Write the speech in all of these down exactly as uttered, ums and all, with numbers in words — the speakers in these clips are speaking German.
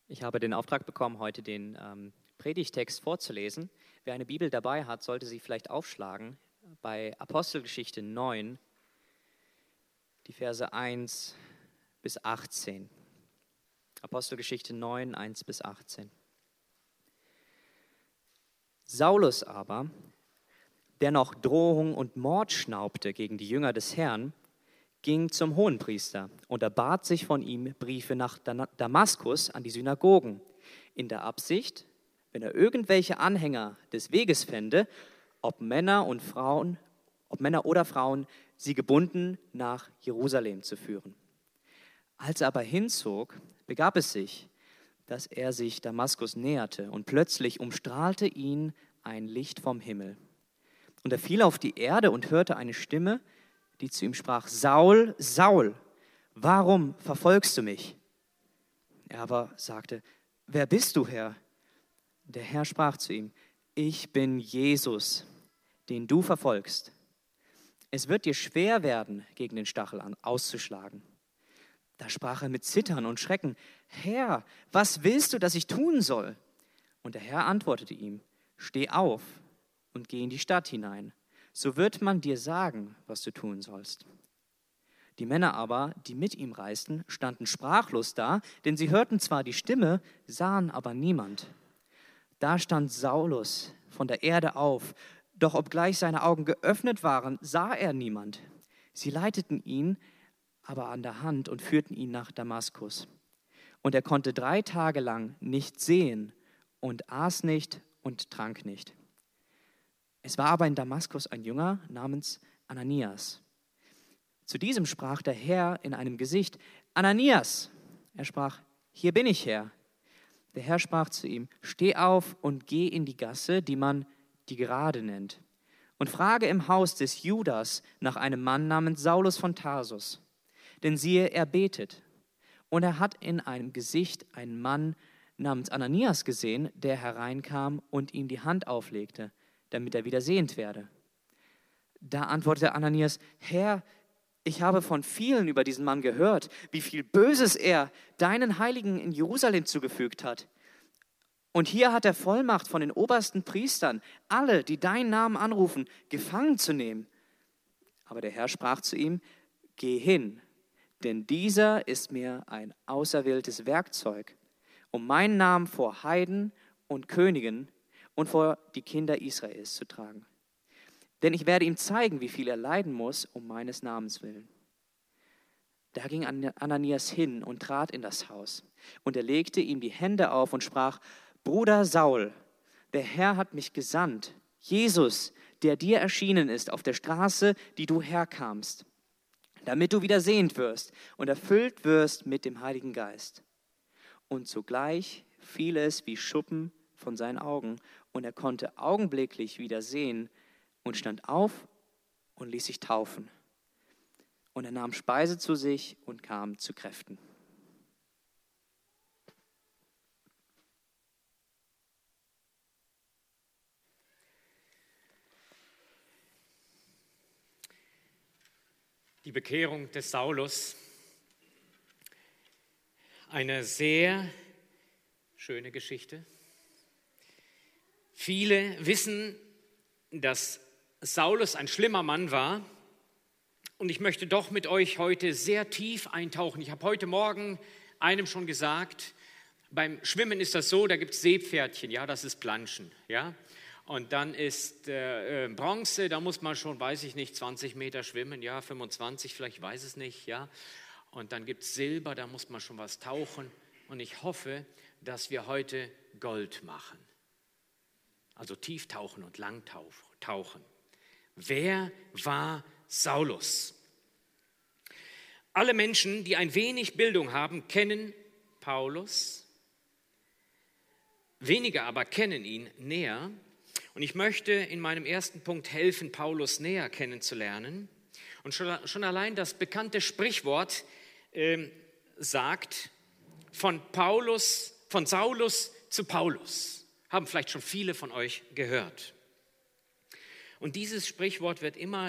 Ich habe den Auftrag bekommen, heute den ähm, Predigtext vorzulesen. Wer eine Bibel dabei hat, sollte sie vielleicht aufschlagen bei Apostelgeschichte neun, die Verse eins bis achtzehn. Apostelgeschichte neun, eins bis achtzehn. Saulus aber, der noch Drohung und Mord schnaubte gegen die Jünger des Herrn, ging zum Hohenpriester und erbat sich von ihm Briefe nach Damaskus an die Synagogen, in der Absicht, wenn er irgendwelche Anhänger des Weges fände, ob Männer und Frauen, ob Männer oder Frauen, sie gebunden nach Jerusalem zu führen. Als er aber hinzog, begab es sich, dass er sich Damaskus näherte, und plötzlich umstrahlte ihn ein Licht vom Himmel. Und er fiel auf die Erde und hörte eine Stimme, die zu ihm sprach: Saul, Saul, warum verfolgst du mich? Er aber sagte: Wer bist du, Herr? Der Herr sprach zu ihm: Ich bin Jesus, den du verfolgst. Es wird dir schwer werden, gegen den Stachel auszuschlagen. Da sprach er mit Zittern und Schrecken: Herr, was willst du, dass ich tun soll? Und der Herr antwortete ihm: Steh auf und geh in die Stadt hinein. So wird man dir sagen, was du tun sollst. Die Männer aber, die mit ihm reisten, standen sprachlos da, denn sie hörten zwar die Stimme, sahen aber niemand. Da stand Saulus von der Erde auf, doch obgleich seine Augen geöffnet waren, sah er niemand. Sie leiteten ihn aber an der Hand und führten ihn nach Damaskus. Und er konnte drei Tage lang nicht sehen und aß nicht und trank nicht. Es war aber in Damaskus ein Jünger namens Ananias. Zu diesem sprach der Herr in einem Gesicht: Ananias! Er sprach: Hier bin ich, Herr. Der Herr sprach zu ihm: Steh auf und geh in die Gasse, die man die Gerade nennt, und frage im Haus des Judas nach einem Mann namens Saulus von Tarsus. Denn siehe, er betet. Und er hat in einem Gesicht einen Mann namens Ananias gesehen, der hereinkam und ihm die Hand auflegte, damit er wieder sehend werde. Da antwortete Ananias: Herr, ich habe von vielen über diesen Mann gehört, wie viel Böses er deinen Heiligen in Jerusalem zugefügt hat. Und hier hat er Vollmacht von den obersten Priestern, alle, die deinen Namen anrufen, gefangen zu nehmen. Aber der Herr sprach zu ihm: Geh hin, denn dieser ist mir ein auserwähltes Werkzeug, um meinen Namen vor Heiden und Königen und vor die Kinder Israels zu tragen. Denn ich werde ihm zeigen, wie viel er leiden muss, um meines Namens willen. Da ging Ananias hin und trat in das Haus. Und er legte ihm die Hände auf und sprach: Bruder Saul, der Herr hat mich gesandt, Jesus, der dir erschienen ist auf der Straße, die du herkamst, damit du wieder sehend wirst und erfüllt wirst mit dem Heiligen Geist. Und sogleich fiel es wie Schuppen von seinen Augen, und er konnte augenblicklich wieder sehen und stand auf und ließ sich taufen. Und er nahm Speise zu sich und kam zu Kräften. Die Bekehrung des Saulus, eine sehr schöne Geschichte. Viele wissen, dass Saulus ein schlimmer Mann war, und ich möchte doch mit euch heute sehr tief eintauchen. Ich habe heute Morgen einem schon gesagt, beim Schwimmen ist das so, da gibt es Seepferdchen, ja, das ist Planschen, ja. Und dann ist äh, Bronze, da muss man schon, weiß ich nicht, zwanzig Meter schwimmen, ja, fünfundzwanzig, vielleicht weiß es nicht, ja. Und dann gibt es Silber, da muss man schon was tauchen. Und ich hoffe, dass wir heute Gold machen. Also tief tauchen und lang tauchen. Wer war Saulus? Alle Menschen, die ein wenig Bildung haben, kennen Paulus. Wenige aber kennen ihn näher. Und ich möchte in meinem ersten Punkt helfen, Paulus näher kennenzulernen. Und schon, schon allein das bekannte Sprichwort äh, sagt, von Paulus, von Saulus zu Paulus. Haben vielleicht schon viele von euch gehört. Und dieses Sprichwort wird immer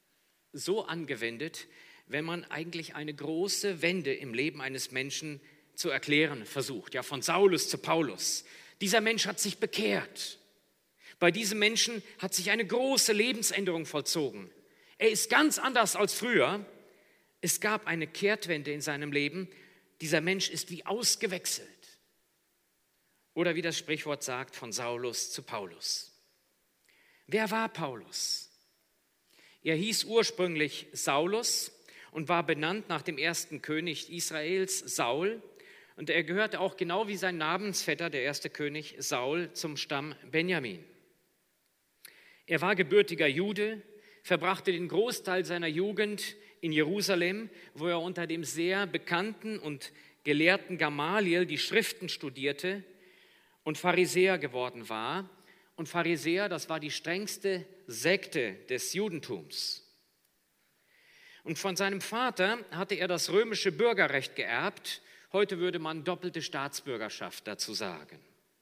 so angewendet, wenn man eigentlich eine große Wende im Leben eines Menschen zu erklären versucht, ja, von Saulus zu Paulus. Dieser Mensch hat sich bekehrt. Bei diesem Menschen hat sich eine große Lebensänderung vollzogen. Er ist ganz anders als früher. Es gab eine Kehrtwende in seinem Leben. Dieser Mensch ist wie ausgewechselt. Oder wie das Sprichwort sagt, von Saulus zu Paulus. Wer war Paulus? Er hieß ursprünglich Saulus und war benannt nach dem ersten König Israels, Saul. Und er gehörte auch genau wie sein Namensvetter, der erste König Saul, zum Stamm Benjamin. Er war gebürtiger Jude, verbrachte den Großteil seiner Jugend in Jerusalem, wo er unter dem sehr bekannten und gelehrten Gamaliel die Schriften studierte und Pharisäer geworden war. Und Pharisäer, das war die strengste Sekte des Judentums. Und von seinem Vater hatte er das römische Bürgerrecht geerbt. Heute würde man doppelte Staatsbürgerschaft dazu sagen.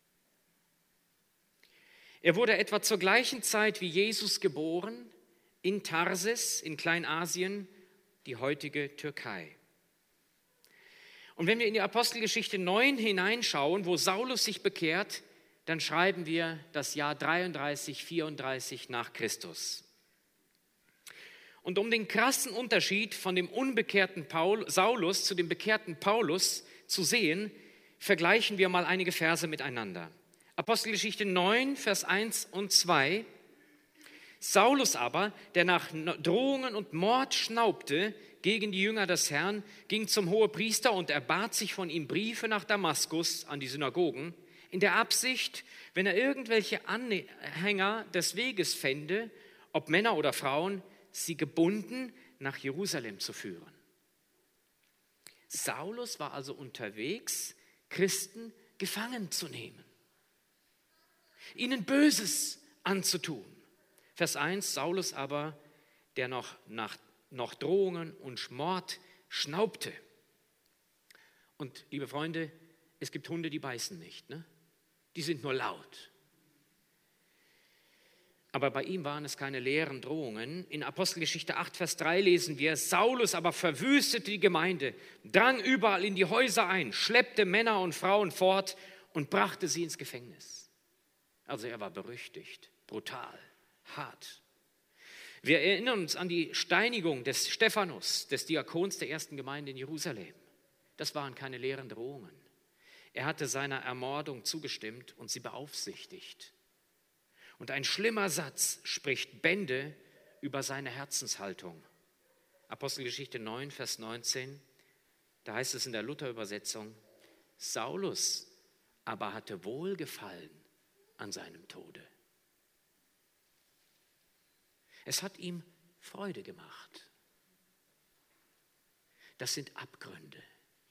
Er wurde etwa zur gleichen Zeit wie Jesus geboren in Tarsis in Kleinasien, die heutige Türkei. Und wenn wir in die Apostelgeschichte neun hineinschauen, wo Saulus sich bekehrt, dann schreiben wir das Jahr dreiunddreißig, vierunddreißig nach Christus. Und um den krassen Unterschied von dem unbekehrten Paul, Saulus zu dem bekehrten Paulus zu sehen, vergleichen wir mal einige Verse miteinander. Apostelgeschichte neun, Vers eins und zwei. Saulus aber, der nach Drohungen und Mord schnaubte gegen die Jünger des Herrn, ging zum Hohepriester und erbat sich von ihm Briefe nach Damaskus an die Synagogen, in der Absicht, wenn er irgendwelche Anhänger des Weges fände, ob Männer oder Frauen, sie gebunden nach Jerusalem zu führen. Saulus war also unterwegs, Christen gefangen zu nehmen, ihnen Böses anzutun. Vers eins, Saulus aber, der noch nach noch Drohungen und Mord schnaubte. Und liebe Freunde, es gibt Hunde, die beißen nicht, ne? Die sind nur laut. Aber bei ihm waren es keine leeren Drohungen. In Apostelgeschichte acht, Vers drei lesen wir, Saulus aber verwüstete die Gemeinde, drang überall in die Häuser ein, schleppte Männer und Frauen fort und brachte sie ins Gefängnis. Also er war berüchtigt, brutal, hart. Wir erinnern uns an die Steinigung des Stephanus, des Diakons der ersten Gemeinde in Jerusalem. Das waren keine leeren Drohungen. Er hatte seiner Ermordung zugestimmt und sie beaufsichtigt. Und ein schlimmer Satz spricht Bände über seine Herzenshaltung. Apostelgeschichte neun, Vers neunzehn, da heißt es in der Luther-Übersetzung, Saulus aber hatte Wohlgefallen an seinem Tode. Es hat ihm Freude gemacht. Das sind Abgründe.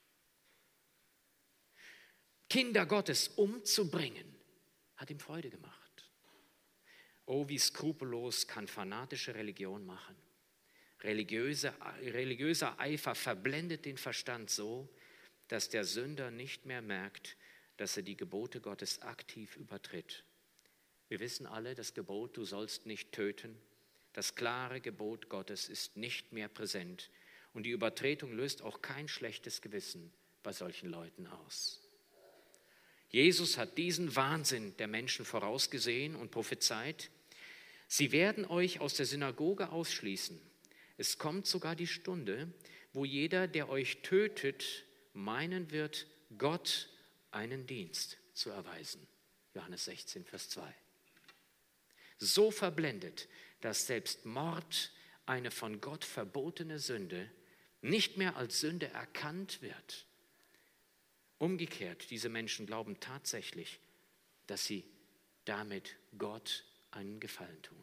Kinder Gottes umzubringen, hat ihm Freude gemacht. Oh, wie skrupellos kann fanatische Religion machen. Religiöse, religiöser Eifer verblendet den Verstand so, dass der Sünder nicht mehr merkt, dass er die Gebote Gottes aktiv übertritt. Wir wissen alle, das Gebot, du sollst nicht töten, das klare Gebot Gottes ist nicht mehr präsent und die Übertretung löst auch kein schlechtes Gewissen bei solchen Leuten aus. Jesus hat diesen Wahnsinn der Menschen vorausgesehen und prophezeit, sie werden euch aus der Synagoge ausschließen. Es kommt sogar die Stunde, wo jeder, der euch tötet, meinen wird, Gott einen Dienst zu erweisen. Johannes sechzehn, Vers zwei. So verblendet, dass selbst Mord, eine von Gott verbotene Sünde, nicht mehr als Sünde erkannt wird. Umgekehrt, diese Menschen glauben tatsächlich, dass sie damit Gott einen Gefallen tun.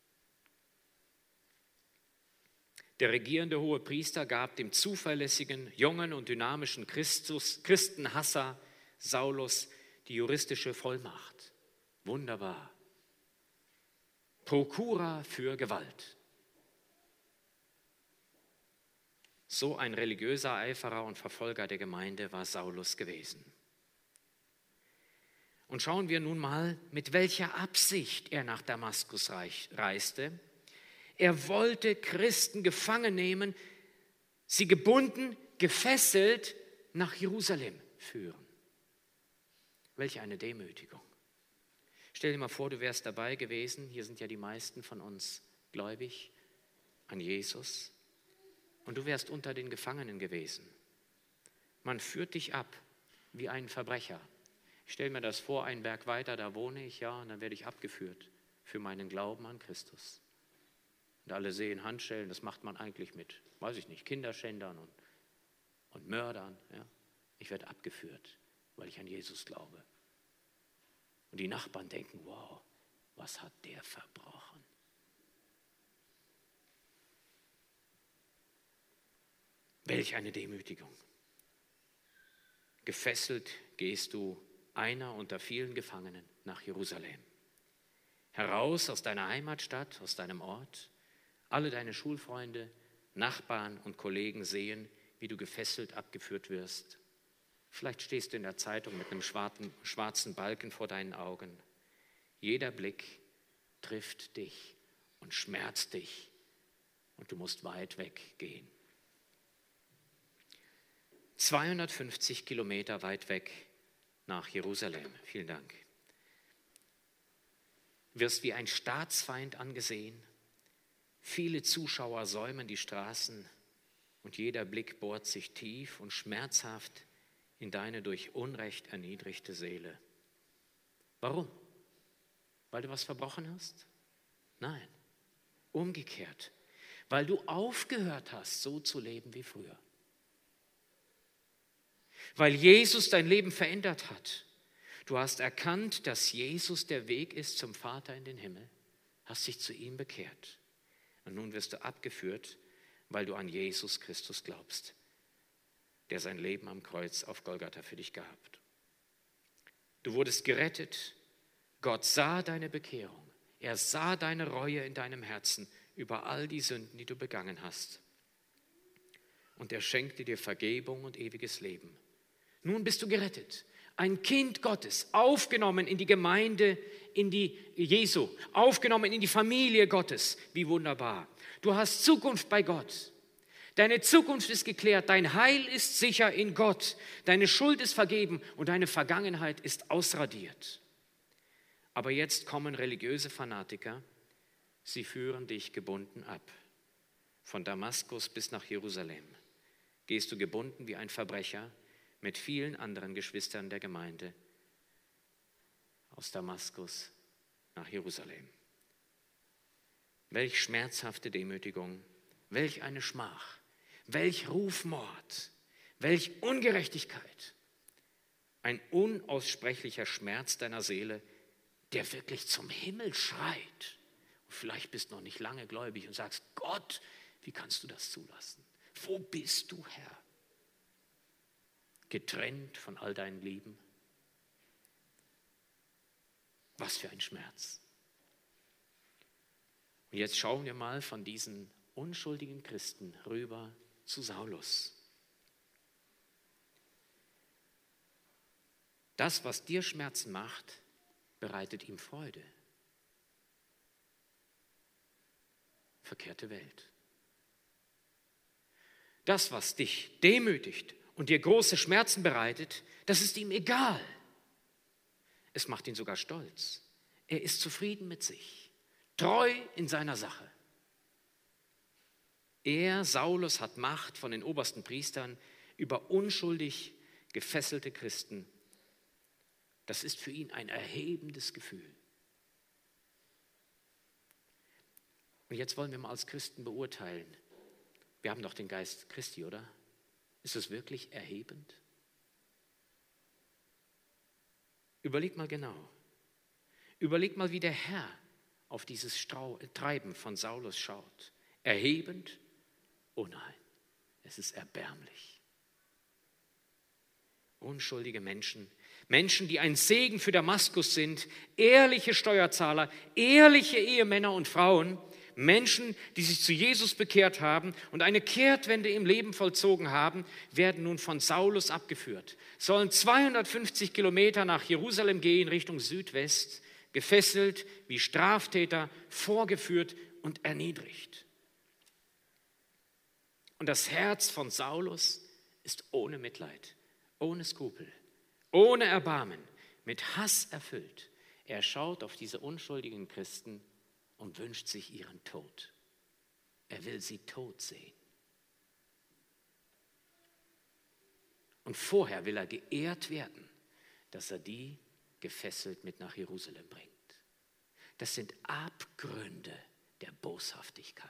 Der regierende Hohepriester gab dem zuverlässigen, jungen und dynamischen Christus, Christenhasser Saulus die juristische Vollmacht. Wunderbar. Prokura für Gewalt. So ein religiöser Eiferer und Verfolger der Gemeinde war Saulus gewesen. Und schauen wir nun mal, mit welcher Absicht er nach Damaskus reiste. Er wollte Christen gefangen nehmen, sie gebunden, gefesselt nach Jerusalem führen. Welch eine Demütigung. Stell dir mal vor, du wärst dabei gewesen, hier sind ja die meisten von uns gläubig an Jesus, und du wärst unter den Gefangenen gewesen. Man führt dich ab wie einen Verbrecher. Ich stelle mir das vor, einen Berg weiter, da wohne ich, ja, und dann werde ich abgeführt für meinen Glauben an Christus. Und alle sehen Handschellen, das macht man eigentlich mit, weiß ich nicht, Kinderschändern und, und Mördern. Ja. Ich werde abgeführt, weil ich an Jesus glaube. Und die Nachbarn denken, wow, was hat der verbrochen? Welch eine Demütigung. Gefesselt gehst du, einer unter vielen Gefangenen, nach Jerusalem. Heraus aus deiner Heimatstadt, aus deinem Ort. Alle deine Schulfreunde, Nachbarn und Kollegen sehen, wie du gefesselt abgeführt wirst. Vielleicht stehst du in der Zeitung mit einem schwarzen, schwarzen Balken vor deinen Augen. Jeder Blick trifft dich und schmerzt dich und du musst weit weggehen. zweihundertfünfzig Kilometer weit weg nach Jerusalem. Vielen Dank. Wirst wie ein Staatsfeind angesehen. Viele Zuschauer säumen die Straßen und jeder Blick bohrt sich tief und schmerzhaft in deine durch Unrecht erniedrigte Seele. Warum? Weil du was verbrochen hast? Nein, umgekehrt, weil du aufgehört hast, so zu leben wie früher. Weil Jesus dein Leben verändert hat. Du hast erkannt, dass Jesus der Weg ist zum Vater in den Himmel, hast dich zu ihm bekehrt. Und nun wirst du abgeführt, weil du an Jesus Christus glaubst, der sein Leben am Kreuz auf Golgatha für dich gab. Du wurdest gerettet. Gott sah deine Bekehrung. Er sah deine Reue in deinem Herzen über all die Sünden, die du begangen hast. Und er schenkte dir Vergebung und ewiges Leben. Nun bist du gerettet. Ein Kind Gottes, aufgenommen in die Gemeinde, in die Jesu, aufgenommen in die Familie Gottes. Wie wunderbar. Du hast Zukunft bei Gott. Deine Zukunft ist geklärt, dein Heil ist sicher in Gott, deine Schuld ist vergeben und deine Vergangenheit ist ausradiert. Aber jetzt kommen religiöse Fanatiker, sie führen dich gebunden ab. Von Damaskus bis nach Jerusalem gehst du gebunden wie ein Verbrecher mit vielen anderen Geschwistern der Gemeinde aus Damaskus nach Jerusalem. Welch schmerzhafte Demütigung, welch eine Schmach, welch Rufmord, welch Ungerechtigkeit, ein unaussprechlicher Schmerz deiner Seele, der wirklich zum Himmel schreit. Und vielleicht bist du noch nicht lange gläubig und sagst, Gott, wie kannst du das zulassen? Wo bist du, Herr? Getrennt von all deinen Lieben. Was für ein Schmerz. Und jetzt schauen wir mal von diesen unschuldigen Christen rüber zu Saulus. Das, was dir Schmerzen macht, bereitet ihm Freude. Verkehrte Welt. Das, was dich demütigt und dir große Schmerzen bereitet, das ist ihm egal. Es macht ihn sogar stolz. Er ist zufrieden mit sich, treu in seiner Sache. Er, Saulus, hat Macht von den obersten Priestern über unschuldig gefesselte Christen. Das ist für ihn ein erhebendes Gefühl. Und jetzt wollen wir mal als Christen beurteilen. Wir haben doch den Geist Christi, oder? Ist es wirklich erhebend? Überleg mal genau. Überleg mal, wie der Herr auf dieses Strau- Treiben von Saulus schaut. Erhebend? Oh nein, es ist erbärmlich. Unschuldige Menschen, Menschen, die ein Segen für Damaskus sind, ehrliche Steuerzahler, ehrliche Ehemänner und Frauen, Menschen, die sich zu Jesus bekehrt haben und eine Kehrtwende im Leben vollzogen haben, werden nun von Saulus abgeführt, sollen zweihundertfünfzig Kilometer nach Jerusalem gehen, Richtung Südwest, gefesselt, wie Straftäter, vorgeführt und erniedrigt. Und das Herz von Saulus ist ohne Mitleid ohne Skrupel, ohne Erbarmen, mit Hass erfüllt. Er schaut auf diese unschuldigen Christen und wünscht sich ihren Tod. Er will sie tot sehen. Und vorher will er geehrt werden, dass er die gefesselt mit nach Jerusalem bringt. Das sind Abgründe der Boshaftigkeit.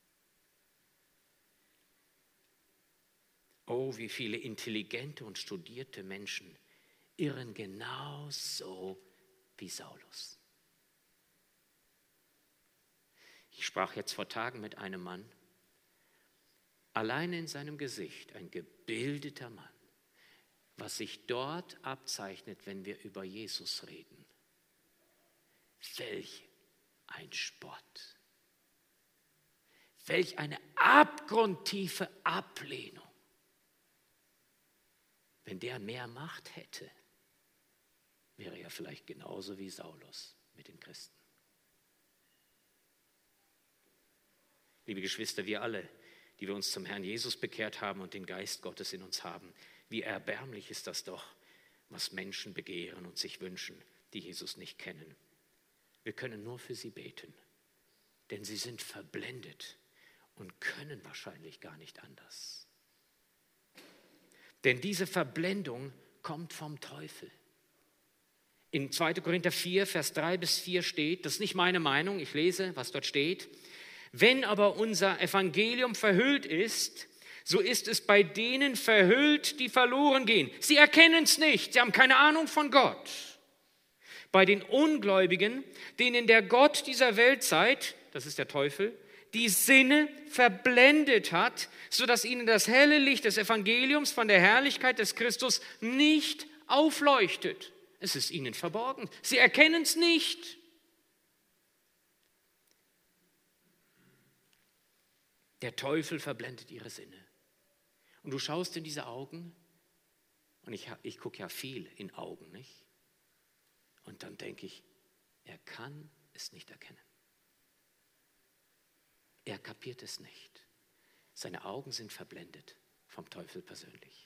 Oh, wie viele intelligente und studierte Menschen irren genauso wie Saulus. Ich sprach jetzt vor Tagen mit einem Mann, alleine in seinem Gesicht, ein gebildeter Mann, was sich dort abzeichnet, wenn wir über Jesus reden. Welch ein Spott. Welch eine abgrundtiefe Ablehnung. Wenn der mehr Macht hätte, wäre er vielleicht genauso wie Saulus mit den Christen. Liebe Geschwister, wir alle, die wir uns zum Herrn Jesus bekehrt haben und den Geist Gottes in uns haben, wie erbärmlich ist das doch, was Menschen begehren und sich wünschen, die Jesus nicht kennen. Wir können nur für sie beten, denn sie sind verblendet und können wahrscheinlich gar nicht anders. Denn diese Verblendung kommt vom Teufel. In zweiter Korinther vier, Vers drei bis vier steht, das ist nicht meine Meinung, ich lese, was dort steht, wenn aber unser Evangelium verhüllt ist, so ist es bei denen verhüllt, die verloren gehen. Sie erkennen es nicht, sie haben keine Ahnung von Gott. Bei den Ungläubigen, denen der Gott dieser Weltzeit, das ist der Teufel, die Sinne verblendet hat, sodass ihnen das helle Licht des Evangeliums von der Herrlichkeit des Christus nicht aufleuchtet. Es ist ihnen verborgen. Sie erkennen es nicht. Der Teufel verblendet ihre Sinne. Und du schaust in diese Augen, und ich, ich gucke ja viel in Augen, nicht? Und dann denke ich, er kann es nicht erkennen. Er kapiert es nicht. Seine Augen sind verblendet vom Teufel persönlich.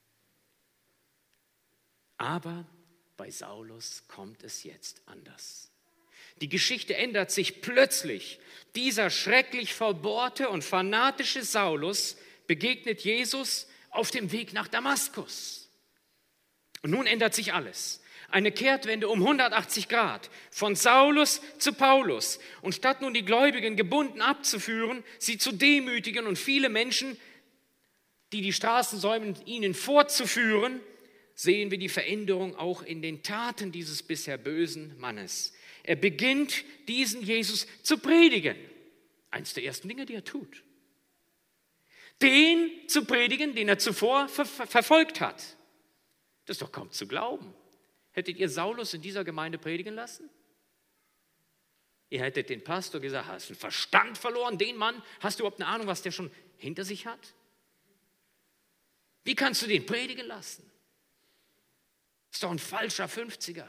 Aber bei Saulus kommt es jetzt anders. Die Geschichte ändert sich plötzlich. Dieser schrecklich verbohrte und fanatische Saulus begegnet Jesus auf dem Weg nach Damaskus. Und nun ändert sich alles. Eine Kehrtwende um hundertachtzig Grad, von Saulus zu Paulus. Und statt nun die Gläubigen gebunden abzuführen, sie zu demütigen und viele Menschen, die die Straßen säumen, ihnen vorzuführen, sehen wir die Veränderung auch in den Taten dieses bisher bösen Mannes. Er beginnt, diesen Jesus zu predigen. Eins der ersten Dinge, die er tut. Den zu predigen, den er zuvor ver- verfolgt hat. Das ist doch kaum zu glauben. Hättet ihr Saulus in dieser Gemeinde predigen lassen? Ihr hättet den Pastor gesagt, hast du den Verstand verloren, den Mann? Hast du überhaupt eine Ahnung, was der schon hinter sich hat? Wie kannst du den predigen lassen? Ist doch ein falscher Fünfziger.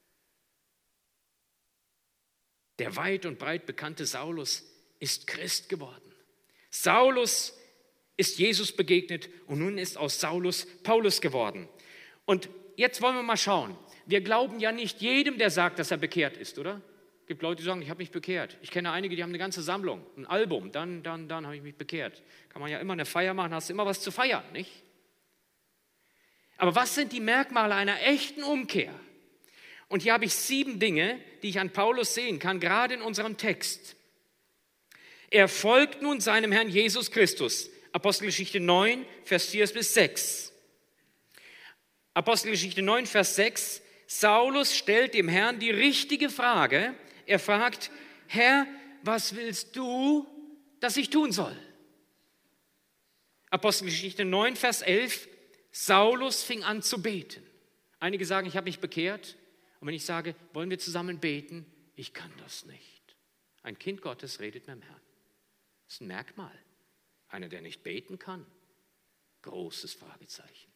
Der weit und breit bekannte Saulus ist Christ geworden. Saulus ist Jesus begegnet und nun ist aus Saulus Paulus geworden. Und jetzt wollen wir mal schauen. Wir glauben ja nicht jedem, der sagt, dass er bekehrt ist, oder? Es gibt Leute, die sagen, ich habe mich bekehrt. Ich kenne einige, die haben eine ganze Sammlung, ein Album, dann, dann, dann habe ich mich bekehrt. Kann man ja immer eine Feier machen, hast immer was zu feiern, nicht? Aber was sind die Merkmale einer echten Umkehr? Und hier habe ich sieben Dinge, die ich an Paulus sehen kann, gerade in unserem Text. Er folgt nun seinem Herrn Jesus Christus. Apostelgeschichte neun, Vers vier bis sechs. Apostelgeschichte neun, Vers sechs. Saulus stellt dem Herrn die richtige Frage. Er fragt, Herr, was willst du, dass ich tun soll? Apostelgeschichte neun, Vers elf. Saulus fing an zu beten. Einige sagen, ich habe mich bekehrt. Und wenn ich sage, wollen wir zusammen beten? Ich kann das nicht. Ein Kind Gottes redet mit dem Herrn. Das ist ein Merkmal. Einer, der nicht beten kann. Großes Fragezeichen.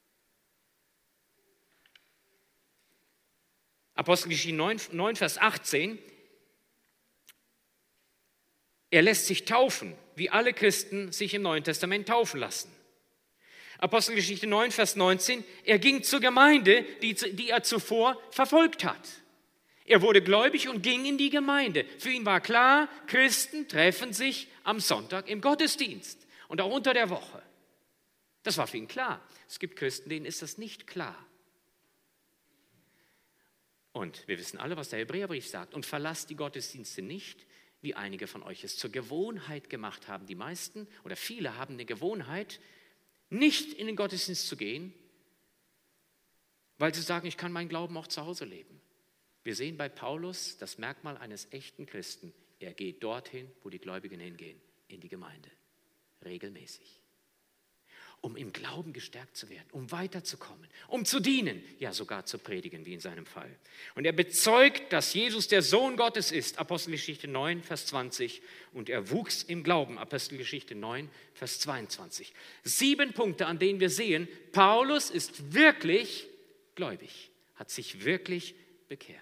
Apostelgeschichte neun, neun, Vers achtzehn. Er lässt sich taufen, wie alle Christen sich im Neuen Testament taufen lassen. Apostelgeschichte neun, Vers neunzehn, er ging zur Gemeinde, die, die er zuvor verfolgt hat. Er wurde gläubig und ging in die Gemeinde. Für ihn war klar, Christen treffen sich am Sonntag im Gottesdienst und auch unter der Woche. Das war für ihn klar. Es gibt Christen, denen ist das nicht klar. Und wir wissen alle, was der Hebräerbrief sagt. Und verlasst die Gottesdienste nicht, wie einige von euch es zur Gewohnheit gemacht haben. Die meisten oder viele haben eine Gewohnheit, nicht in den Gottesdienst zu gehen, weil sie sagen, ich kann meinen Glauben auch zu Hause leben. Wir sehen bei Paulus das Merkmal eines echten Christen. Er geht dorthin, wo die Gläubigen hingehen, in die Gemeinde, regelmäßig. Um im Glauben gestärkt zu werden, um weiterzukommen, um zu dienen, ja sogar zu predigen, wie in seinem Fall. Und er bezeugt, dass Jesus der Sohn Gottes ist, Apostelgeschichte neun, Vers zwanzig, und er wuchs im Glauben, Apostelgeschichte neun, Vers zweiundzwanzig. Sieben Punkte, an denen wir sehen, Paulus ist wirklich gläubig, hat sich wirklich bekehrt.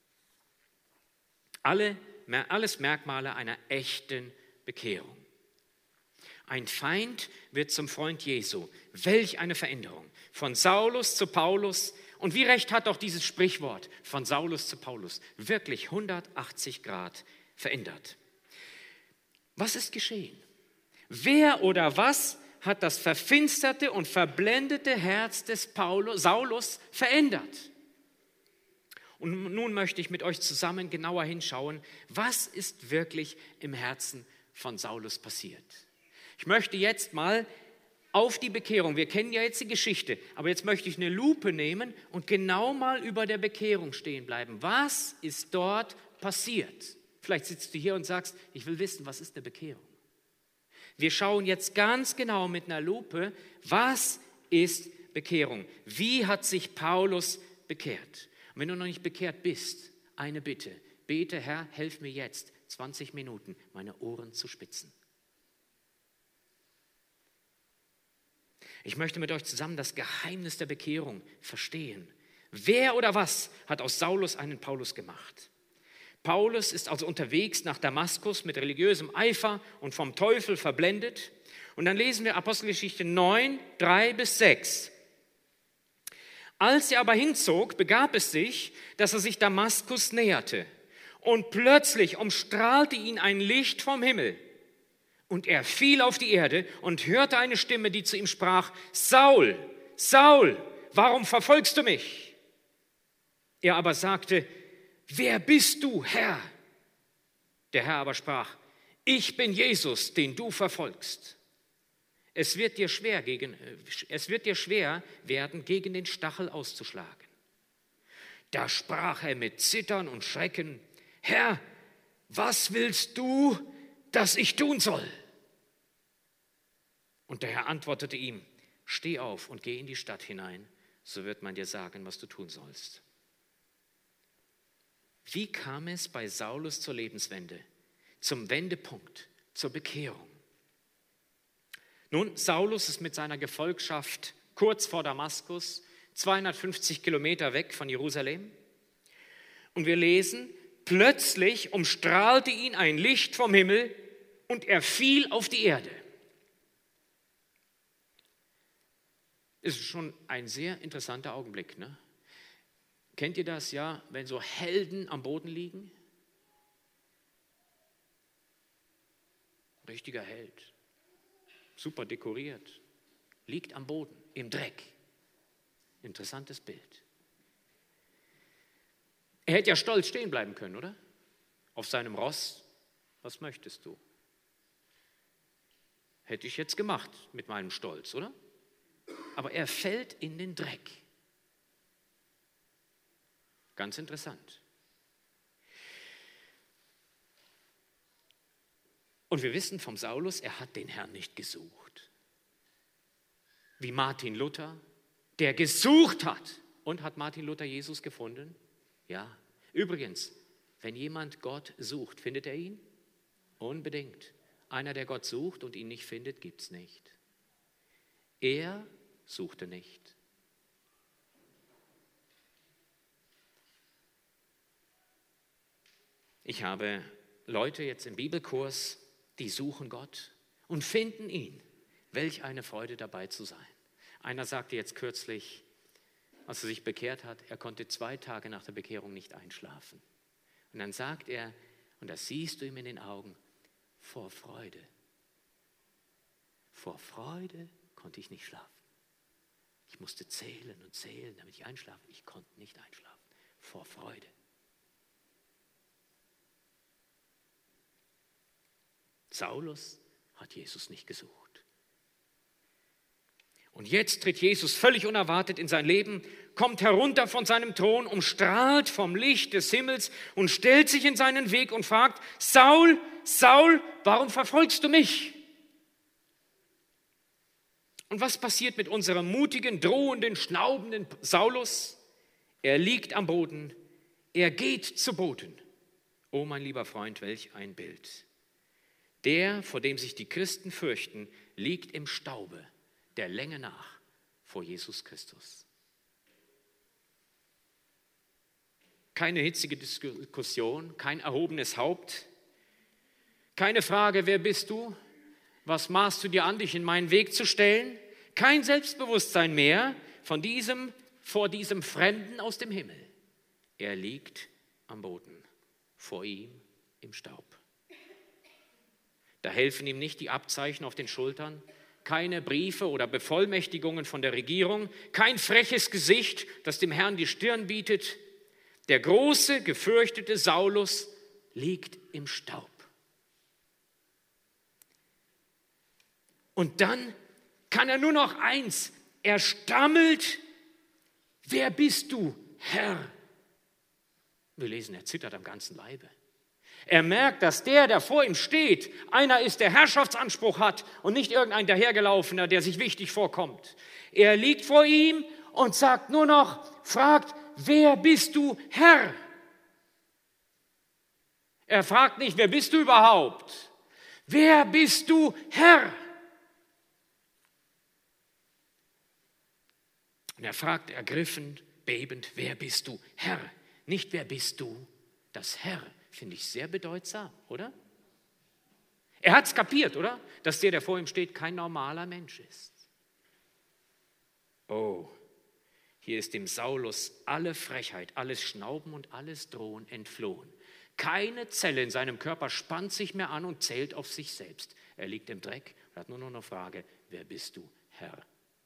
Alle, alles Merkmale einer echten Bekehrung. Ein Feind wird zum Freund Jesu. Welch eine Veränderung. Von Saulus zu Paulus. Und wie recht hat auch dieses Sprichwort, von Saulus zu Paulus. Wirklich hundertachtzig Grad verändert. Was ist geschehen? Wer oder was hat das verfinsterte und verblendete Herz des Paulus, Saulus verändert? Und nun möchte ich mit euch zusammen genauer hinschauen, was ist wirklich im Herzen von Saulus passiert. Ich möchte jetzt mal auf die Bekehrung, wir kennen ja jetzt die Geschichte, aber jetzt möchte ich eine Lupe nehmen und genau mal über der Bekehrung stehen bleiben. Was ist dort passiert? Vielleicht sitzt du hier und sagst, ich will wissen, was ist eine Bekehrung? Wir schauen jetzt ganz genau mit einer Lupe, was ist Bekehrung? Wie hat sich Paulus bekehrt? Und wenn du noch nicht bekehrt bist, eine Bitte, bete, Herr, helf mir jetzt, zwanzig Minuten, meine Ohren zu spitzen. Ich möchte mit euch zusammen das Geheimnis der Bekehrung verstehen. Wer oder was hat aus Saulus einen Paulus gemacht? Paulus ist also unterwegs nach Damaskus mit religiösem Eifer und vom Teufel verblendet. Und dann lesen wir Apostelgeschichte neun, drei bis sechs. Als er aber hinzog, begab es sich, dass er sich Damaskus näherte. Und plötzlich umstrahlte ihn ein Licht vom Himmel. Und er fiel auf die Erde und hörte eine Stimme, die zu ihm sprach, Saul, Saul, warum verfolgst du mich? Er aber sagte, wer bist du, Herr? Der Herr aber sprach, ich bin Jesus, den du verfolgst. Es wird dir schwer, gegen, es wird dir schwer werden, gegen den Stachel auszuschlagen. Da sprach er mit Zittern und Schrecken, Herr, was willst du, dass ich tun soll? Und der Herr antwortete ihm, steh auf und geh in die Stadt hinein, so wird man dir sagen, was du tun sollst. Wie kam es bei Saulus zur Lebenswende, zum Wendepunkt, zur Bekehrung? Nun, Saulus ist mit seiner Gefolgschaft kurz vor Damaskus, zweihundertfünfzig Kilometer weg von Jerusalem. Und wir lesen, plötzlich umstrahlte ihn ein Licht vom Himmel und er fiel auf die Erde. Das ist schon ein sehr interessanter Augenblick, ne? Kennt ihr das, ja, wenn so Helden am Boden liegen? Richtiger Held, super dekoriert, liegt am Boden, im Dreck. Interessantes Bild. Er hätte ja stolz stehen bleiben können, oder? Auf seinem Ross. Was möchtest du? Hätte ich jetzt gemacht mit meinem Stolz, oder? Aber er fällt in den Dreck. Ganz interessant. Und wir wissen vom Saulus, er hat den Herrn nicht gesucht. Wie Martin Luther, der gesucht hat. Und hat Martin Luther Jesus gefunden? Ja. Übrigens, wenn jemand Gott sucht, findet er ihn? Unbedingt. Einer, der Gott sucht und ihn nicht findet, gibt es nicht. Er suchte nicht. Ich habe Leute jetzt im Bibelkurs, die suchen Gott und finden ihn. Welch eine Freude dabei zu sein. Einer sagte jetzt kürzlich, als er sich bekehrt hat, er konnte zwei Tage nach der Bekehrung nicht einschlafen. Und dann sagt er, und das siehst du ihm in den Augen, vor Freude. Vor Freude konnte ich nicht schlafen. Ich musste zählen und zählen, damit ich einschlafe. Ich konnte nicht einschlafen. Vor Freude. Saulus hat Jesus nicht gesucht. Und jetzt tritt Jesus völlig unerwartet in sein Leben, kommt herunter von seinem Thron, umstrahlt vom Licht des Himmels und stellt sich in seinen Weg und fragt, Saul, Saul, warum verfolgst du mich? Und was passiert mit unserem mutigen, drohenden, schnaubenden Saulus? Er liegt am Boden, er geht zu Boden. Oh mein lieber Freund, welch ein Bild. Der, vor dem sich die Christen fürchten, liegt im Staube der Länge nach vor Jesus Christus. Keine hitzige Diskussion, kein erhobenes Haupt, keine Frage, wer bist du? Was maßt du dir an, dich in meinen Weg zu stellen? Kein Selbstbewusstsein mehr von diesem, vor diesem Fremden aus dem Himmel. Er liegt am Boden, vor ihm im Staub. Da helfen ihm nicht die Abzeichen auf den Schultern, keine Briefe oder Bevollmächtigungen von der Regierung, kein freches Gesicht, das dem Herrn die Stirn bietet. Der große, gefürchtete Saulus liegt im Staub. Und dann kann er nur noch eins, er stammelt, wer bist du, Herr? Wir lesen, er zittert am ganzen Leibe. Er merkt, dass der, der vor ihm steht, einer ist, der Herrschaftsanspruch hat und nicht irgendein Dahergelaufener, der sich wichtig vorkommt. Er liegt vor ihm und sagt nur noch, fragt, wer bist du, Herr? Er fragt nicht, wer bist du überhaupt? Wer bist du, Herr? Und er fragt ergriffen, bebend, wer bist du, Herr? Nicht, wer bist du, das Herr. Finde ich sehr bedeutsam, oder? Er hat es kapiert, oder? Dass der, der vor ihm steht, kein normaler Mensch ist. Oh, hier ist dem Saulus alle Frechheit, alles Schnauben und alles Drohen entflohen. Keine Zelle in seinem Körper spannt sich mehr an und zählt auf sich selbst. Er liegt im Dreck und hat nur noch eine Frage, wer bist du, Herr?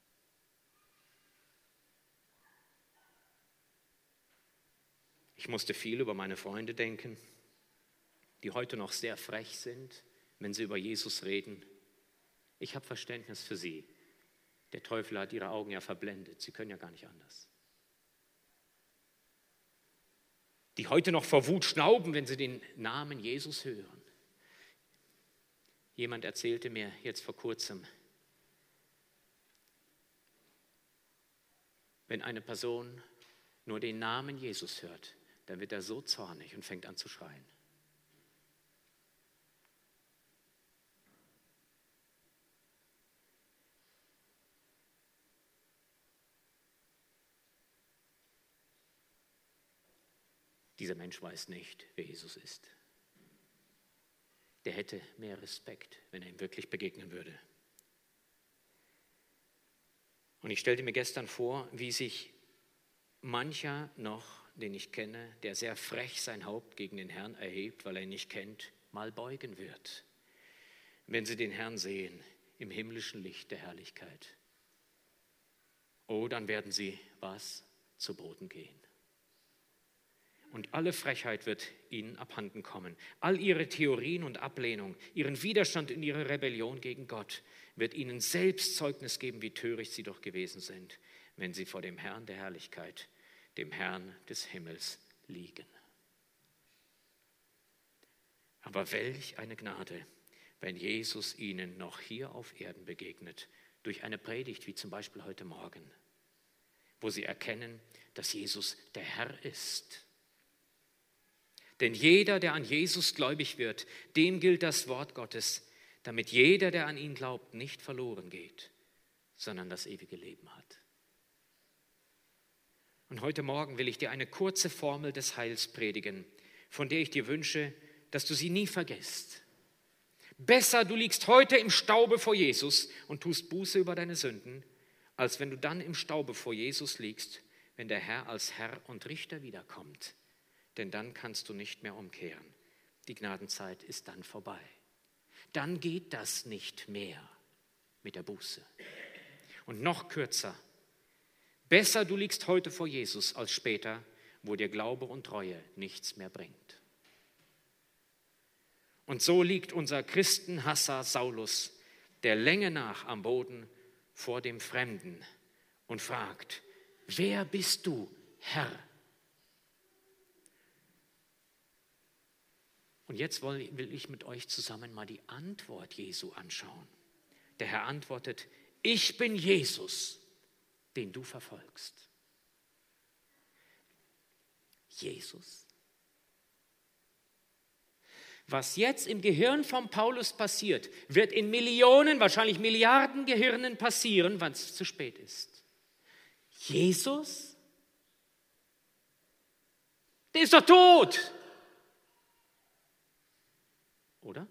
Ich musste viel über meine Freunde denken, die heute noch sehr frech sind, wenn sie über Jesus reden. Ich habe Verständnis für sie. Der Teufel hat ihre Augen ja verblendet. Sie können ja gar nicht anders. Die heute noch vor Wut schnauben, wenn sie den Namen Jesus hören. Jemand erzählte mir jetzt vor kurzem, wenn eine Person nur den Namen Jesus hört, dann wird er so zornig und fängt an zu schreien. Dieser Mensch weiß nicht, wer Jesus ist. Der hätte mehr Respekt, wenn er ihm wirklich begegnen würde. Und ich stellte mir gestern vor, wie sich mancher noch, den ich kenne, der sehr frech sein Haupt gegen den Herrn erhebt, weil er ihn nicht kennt, mal beugen wird, wenn sie den Herrn sehen im himmlischen Licht der Herrlichkeit. Oh, dann werden sie was? Zu Boden gehen. Und alle Frechheit wird ihnen abhanden kommen. All ihre Theorien und Ablehnung, ihren Widerstand in ihre Rebellion gegen Gott wird ihnen selbst Zeugnis geben, wie töricht sie doch gewesen sind, wenn sie vor dem Herrn der Herrlichkeit, dem Herrn des Himmels liegen. Aber welch eine Gnade, wenn Jesus ihnen noch hier auf Erden begegnet, durch eine Predigt wie zum Beispiel heute Morgen, wo sie erkennen, dass Jesus der Herr ist. Denn jeder, der an Jesus gläubig wird, dem gilt das Wort Gottes, damit jeder, der an ihn glaubt, nicht verloren geht, sondern das ewige Leben hat. Und heute Morgen will ich dir eine kurze Formel des Heils predigen, von der ich dir wünsche, dass du sie nie vergisst. Besser, du liegst heute im Staube vor Jesus und tust Buße über deine Sünden, als wenn du dann im Staube vor Jesus liegst, wenn der Herr als Herr und Richter wiederkommt. Denn dann kannst du nicht mehr umkehren. Die Gnadenzeit ist dann vorbei. Dann geht das nicht mehr mit der Buße. Und noch kürzer. Besser, du liegst heute vor Jesus als später, wo dir Glaube und Treue nichts mehr bringt. Und so liegt unser Christenhasser Saulus der Länge nach am Boden vor dem Fremden und fragt, wer bist du, Herr? Und jetzt will ich mit euch zusammen mal die Antwort Jesu anschauen. Der Herr antwortet, ich bin Jesus, den du verfolgst. Jesus? Was jetzt im Gehirn von Paulus passiert, wird in Millionen, wahrscheinlich Milliarden Gehirnen passieren, wenn es zu spät ist. Jesus? Der ist doch tot! Oder?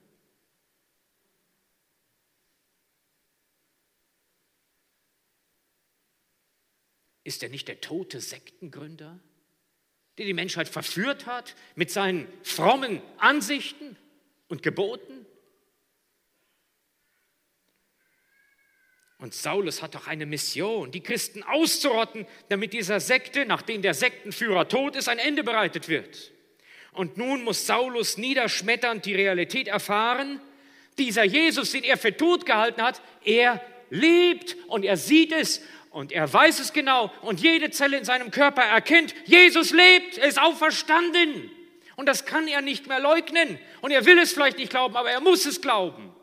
Ist er nicht der tote Sektengründer, der die Menschheit verführt hat mit seinen frommen Ansichten und Geboten? Und Saulus hat doch eine Mission, die Christen auszurotten, damit dieser Sekte, nachdem der Sektenführer tot ist, ein Ende bereitet wird. Und nun muss Saulus niederschmetternd die Realität erfahren, dieser Jesus, den er für tot gehalten hat, er lebt und er sieht es und er weiß es genau und jede Zelle in seinem Körper erkennt, Jesus lebt, er ist auferstanden. Und das kann er nicht mehr leugnen. Und er will es vielleicht nicht glauben, aber er muss es glauben.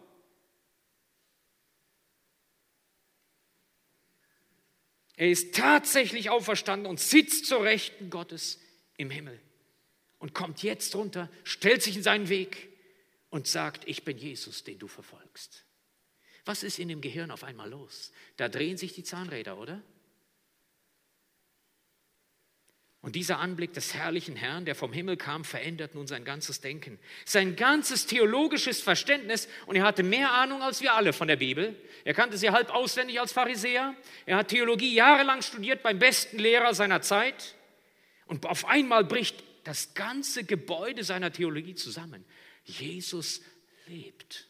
Er ist tatsächlich auferstanden und sitzt zur Rechten Gottes im Himmel. Und kommt jetzt runter, stellt sich in seinen Weg und sagt, ich bin Jesus, den du verfolgst. Was ist in dem Gehirn auf einmal los? Da drehen sich die Zahnräder, oder? Und dieser Anblick des herrlichen Herrn, der vom Himmel kam, verändert nun sein ganzes Denken. Sein ganzes theologisches Verständnis. Und er hatte mehr Ahnung als wir alle von der Bibel. Er kannte sie halb auswendig als Pharisäer. Er hat Theologie jahrelang studiert beim besten Lehrer seiner Zeit. Und auf einmal bricht das ganze Gebäude seiner Theologie zusammen. Jesus lebt.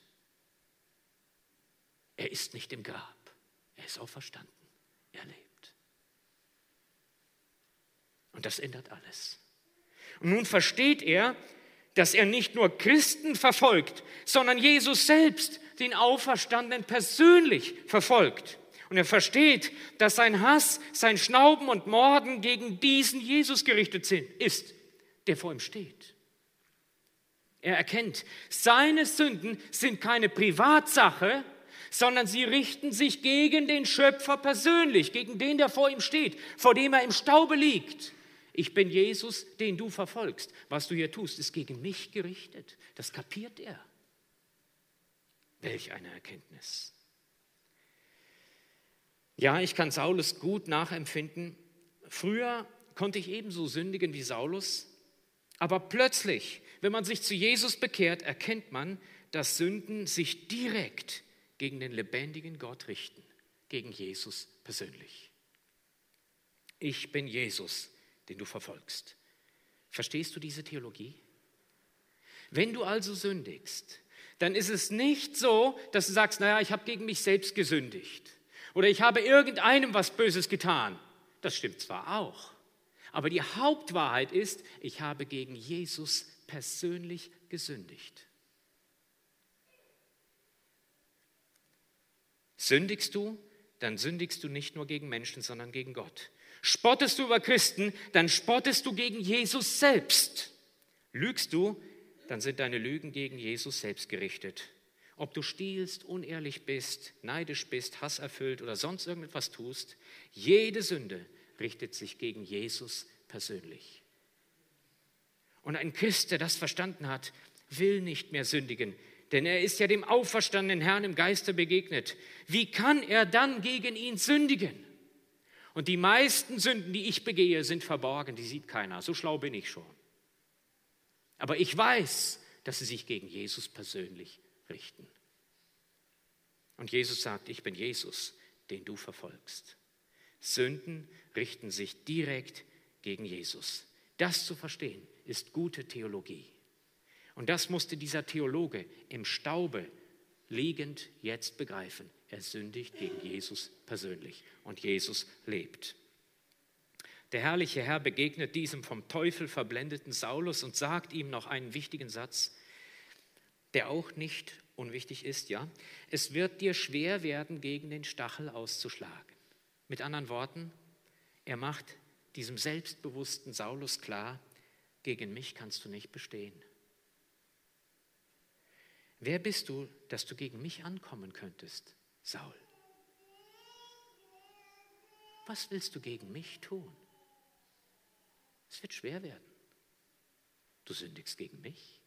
Er ist nicht im Grab. Er ist auferstanden. Er lebt. Und das ändert alles. Und nun versteht er, dass er nicht nur Christen verfolgt, sondern Jesus selbst, den Auferstandenen, persönlich verfolgt. Und er versteht, dass sein Hass, sein Schnauben und Morden gegen diesen Jesus gerichtet sind, ist, der vor ihm steht. Er erkennt, seine Sünden sind keine Privatsache, sondern sie richten sich gegen den Schöpfer persönlich, gegen den, der vor ihm steht, vor dem er im Staube liegt. Ich bin Jesus, den du verfolgst. Was du hier tust, ist gegen mich gerichtet. Das kapiert er. Welch eine Erkenntnis. Ja, ich kann Saulus gut nachempfinden. Früher konnte ich ebenso sündigen wie Saulus. Aber plötzlich, wenn man sich zu Jesus bekehrt, erkennt man, dass Sünden sich direkt gegen den lebendigen Gott richten, gegen Jesus persönlich. Ich bin Jesus, den du verfolgst. Verstehst du diese Theologie? Wenn du also sündigst, dann ist es nicht so, dass du sagst, naja, ich habe gegen mich selbst gesündigt oder ich habe irgendeinem was Böses getan. Das stimmt zwar auch, aber die Hauptwahrheit ist, ich habe gegen Jesus persönlich gesündigt. Sündigst du, dann sündigst du nicht nur gegen Menschen, sondern gegen Gott. Spottest du über Christen, dann spottest du gegen Jesus selbst. Lügst du, dann sind deine Lügen gegen Jesus selbst gerichtet. Ob du stiehlst, unehrlich bist, neidisch bist, hasserfüllt oder sonst irgendetwas tust, jede Sünde richtet sich gegen Jesus persönlich. Und ein Christ, der das verstanden hat, will nicht mehr sündigen, denn er ist ja dem auferstandenen Herrn im Geiste begegnet. Wie kann er dann gegen ihn sündigen? Und die meisten Sünden, die ich begehe, sind verborgen, die sieht keiner. So schlau bin ich schon. Aber ich weiß, dass sie sich gegen Jesus persönlich richten. Und Jesus sagt, ich bin Jesus, den du verfolgst. Sünden richten sich direkt gegen Jesus. Das zu verstehen, ist gute Theologie. Und das musste dieser Theologe im Staube liegend jetzt begreifen. Er sündigt gegen Jesus persönlich und Jesus lebt. Der herrliche Herr begegnet diesem vom Teufel verblendeten Saulus und sagt ihm noch einen wichtigen Satz, der auch nicht unwichtig ist, ja. Es wird dir schwer werden, gegen den Stachel auszuschlagen. Mit anderen Worten, er macht diesem selbstbewussten Saulus klar, gegen mich kannst du nicht bestehen. Wer bist du, dass du gegen mich ankommen könntest, Saul? Was willst du gegen mich tun? Es wird schwer werden. Du sündigst gegen mich.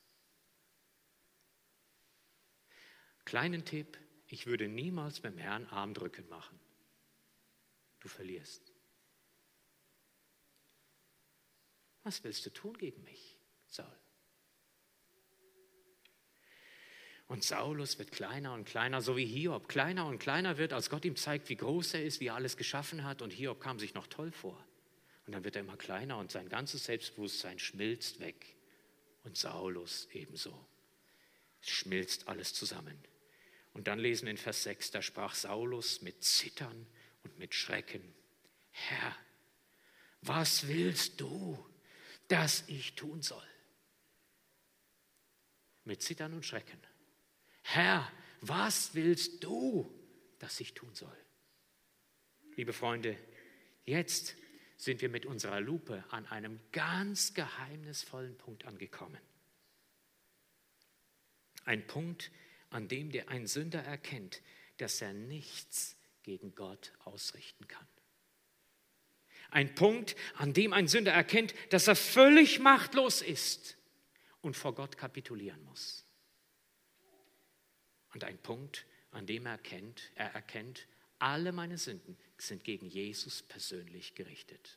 Kleinen Tipp, ich würde niemals beim Herrn Armdrücken machen. Du verlierst. Was willst du tun gegen mich, Saul? Und Saulus wird kleiner und kleiner, so wie Hiob kleiner und kleiner wird, als Gott ihm zeigt, wie groß er ist, wie er alles geschaffen hat. Und Hiob kam sich noch toll vor. Und dann wird er immer kleiner und sein ganzes Selbstbewusstsein schmilzt weg. Und Saulus ebenso. Es schmilzt alles zusammen. Und dann lesen wir in Vers sechs, da sprach Saulus mit Zittern und mit Schrecken: Herr, was willst du, dass ich tun soll? Mit Zittern und Schrecken. Herr, was willst du, dass ich tun soll? Liebe Freunde, jetzt sind wir mit unserer Lupe an einem ganz geheimnisvollen Punkt angekommen. Ein Punkt, an dem der ein Sünder erkennt, dass er nichts gegen Gott ausrichten kann. Ein Punkt, an dem ein Sünder erkennt, dass er völlig machtlos ist und vor Gott kapitulieren muss. Und ein Punkt, an dem er erkennt, er erkennt, alle meine Sünden sind gegen Jesus persönlich gerichtet.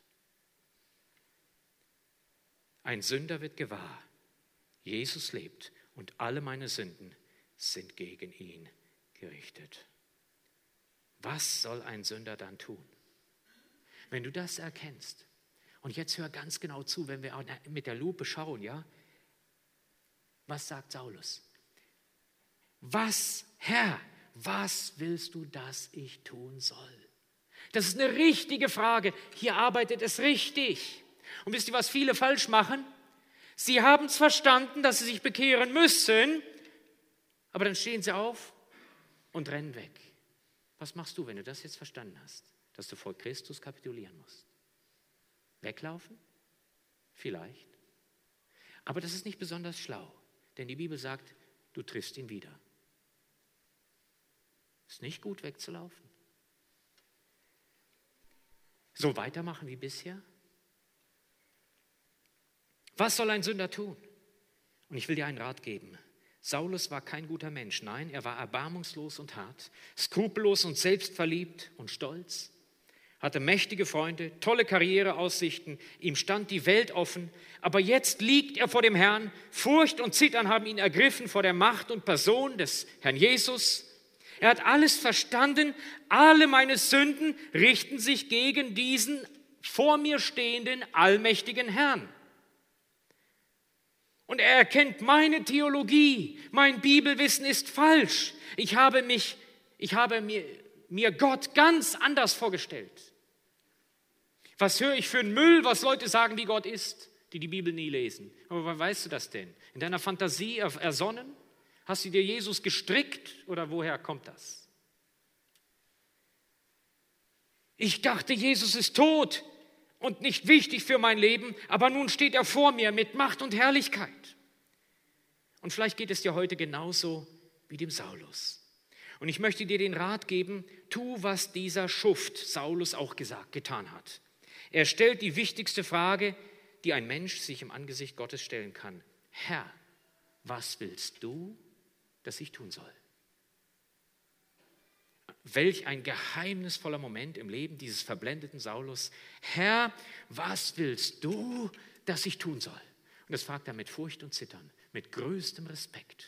Ein Sünder wird gewahr, Jesus lebt und alle meine Sünden sind gegen ihn gerichtet. Was soll ein Sünder dann tun? Wenn du das erkennst, und jetzt hör ganz genau zu, wenn wir mit der Lupe schauen, ja? Was sagt Saulus? Was, Herr, was willst du, dass ich tun soll? Das ist eine richtige Frage. Hier arbeitet es richtig. Und wisst ihr, was viele falsch machen? Sie haben es verstanden, dass sie sich bekehren müssen, aber dann stehen sie auf und rennen weg. Was machst du, wenn du das jetzt verstanden hast, dass du vor Christus kapitulieren musst? Weglaufen? Vielleicht. Aber das ist nicht besonders schlau, denn die Bibel sagt, du triffst ihn wieder. Ist nicht gut, wegzulaufen. So weitermachen wie bisher? Was soll ein Sünder tun? Und ich will dir einen Rat geben. Saulus war kein guter Mensch. Nein, er war erbarmungslos und hart, skrupellos und selbstverliebt und stolz, hatte mächtige Freunde, tolle Karriereaussichten, ihm stand die Welt offen, aber jetzt liegt er vor dem Herrn. Furcht und Zittern haben ihn ergriffen vor der Macht und Person des Herrn Jesus. Er hat alles verstanden, alle meine Sünden richten sich gegen diesen vor mir stehenden allmächtigen Herrn. Und er erkennt, meine Theologie, mein Bibelwissen ist falsch. Ich habe, mich, ich habe mir, mir Gott ganz anders vorgestellt. Was höre ich für einen Müll, was Leute sagen, wie Gott ist, die die Bibel nie lesen. Aber wann weißt du das denn? In deiner Fantasie ersonnen? Hast du dir Jesus gestrickt oder woher kommt das? Ich dachte, Jesus ist tot und nicht wichtig für mein Leben, aber nun steht er vor mir mit Macht und Herrlichkeit. Und vielleicht geht es dir heute genauso wie dem Saulus. Und ich möchte dir den Rat geben, tu, was dieser Schuft Saulus auch gesagt, getan hat. Er stellt die wichtigste Frage, die ein Mensch sich im Angesicht Gottes stellen kann. Herr, was willst du, dass ich tun soll? Welch ein geheimnisvoller Moment im Leben dieses verblendeten Saulus. Herr, was willst du, dass ich tun soll? Und das fragt er mit Furcht und Zittern, mit größtem Respekt.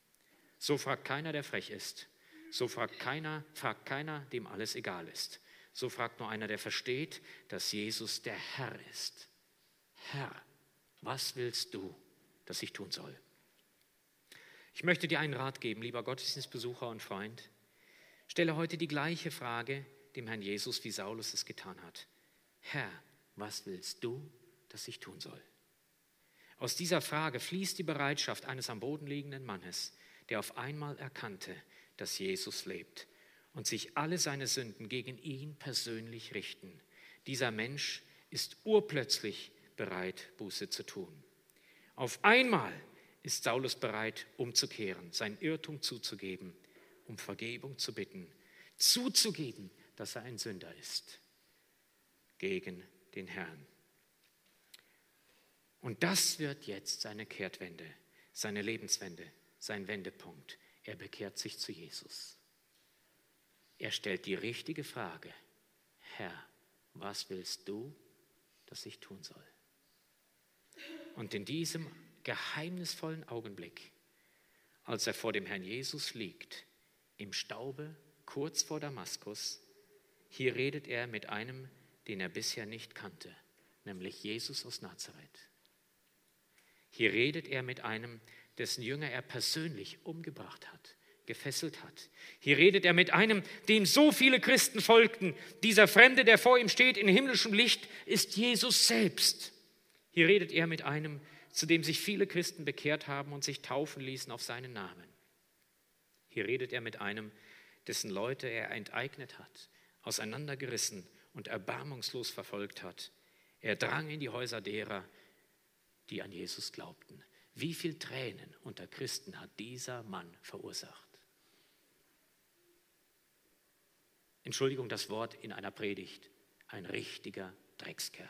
So fragt keiner, der frech ist. So fragt keiner, fragt keiner, dem alles egal ist. So fragt nur einer, der versteht, dass Jesus der Herr ist. Herr, was willst du, dass ich tun soll? Ich möchte dir einen Rat geben, lieber Gottesdienstbesucher und Freund. Stelle heute die gleiche Frage dem Herrn Jesus, wie Saulus es getan hat. Herr, was willst du, dass ich tun soll? Aus dieser Frage fließt die Bereitschaft eines am Boden liegenden Mannes, der auf einmal erkannte, dass Jesus lebt und sich alle seine Sünden gegen ihn persönlich richten. Dieser Mensch ist urplötzlich bereit, Buße zu tun. Auf einmal ist Saulus bereit, umzukehren, sein Irrtum zuzugeben, um Vergebung zu bitten, zuzugeben, dass er ein Sünder ist gegen den Herrn. Und das wird jetzt seine Kehrtwende, seine Lebenswende, sein Wendepunkt. Er bekehrt sich zu Jesus. Er stellt die richtige Frage: Herr, was willst du, dass ich tun soll? Und in diesem geheimnisvollen Augenblick, als er vor dem Herrn Jesus liegt, im Staube, kurz vor Damaskus, hier redet er mit einem, den er bisher nicht kannte, nämlich Jesus aus Nazareth. Hier redet er mit einem, dessen Jünger er persönlich umgebracht hat, gefesselt hat. Hier redet er mit einem, dem so viele Christen folgten. Dieser Fremde, der vor ihm steht in himmlischem Licht, ist Jesus selbst. Hier redet er mit einem, zu dem sich viele Christen bekehrt haben und sich taufen ließen auf seinen Namen. Hier redet er mit einem, dessen Leute er enteignet hat, auseinandergerissen und erbarmungslos verfolgt hat. Er drang in die Häuser derer, die an Jesus glaubten. Wie viel Tränen unter Christen hat dieser Mann verursacht? Entschuldigung, das Wort in einer Predigt, ein richtiger Dreckskerl.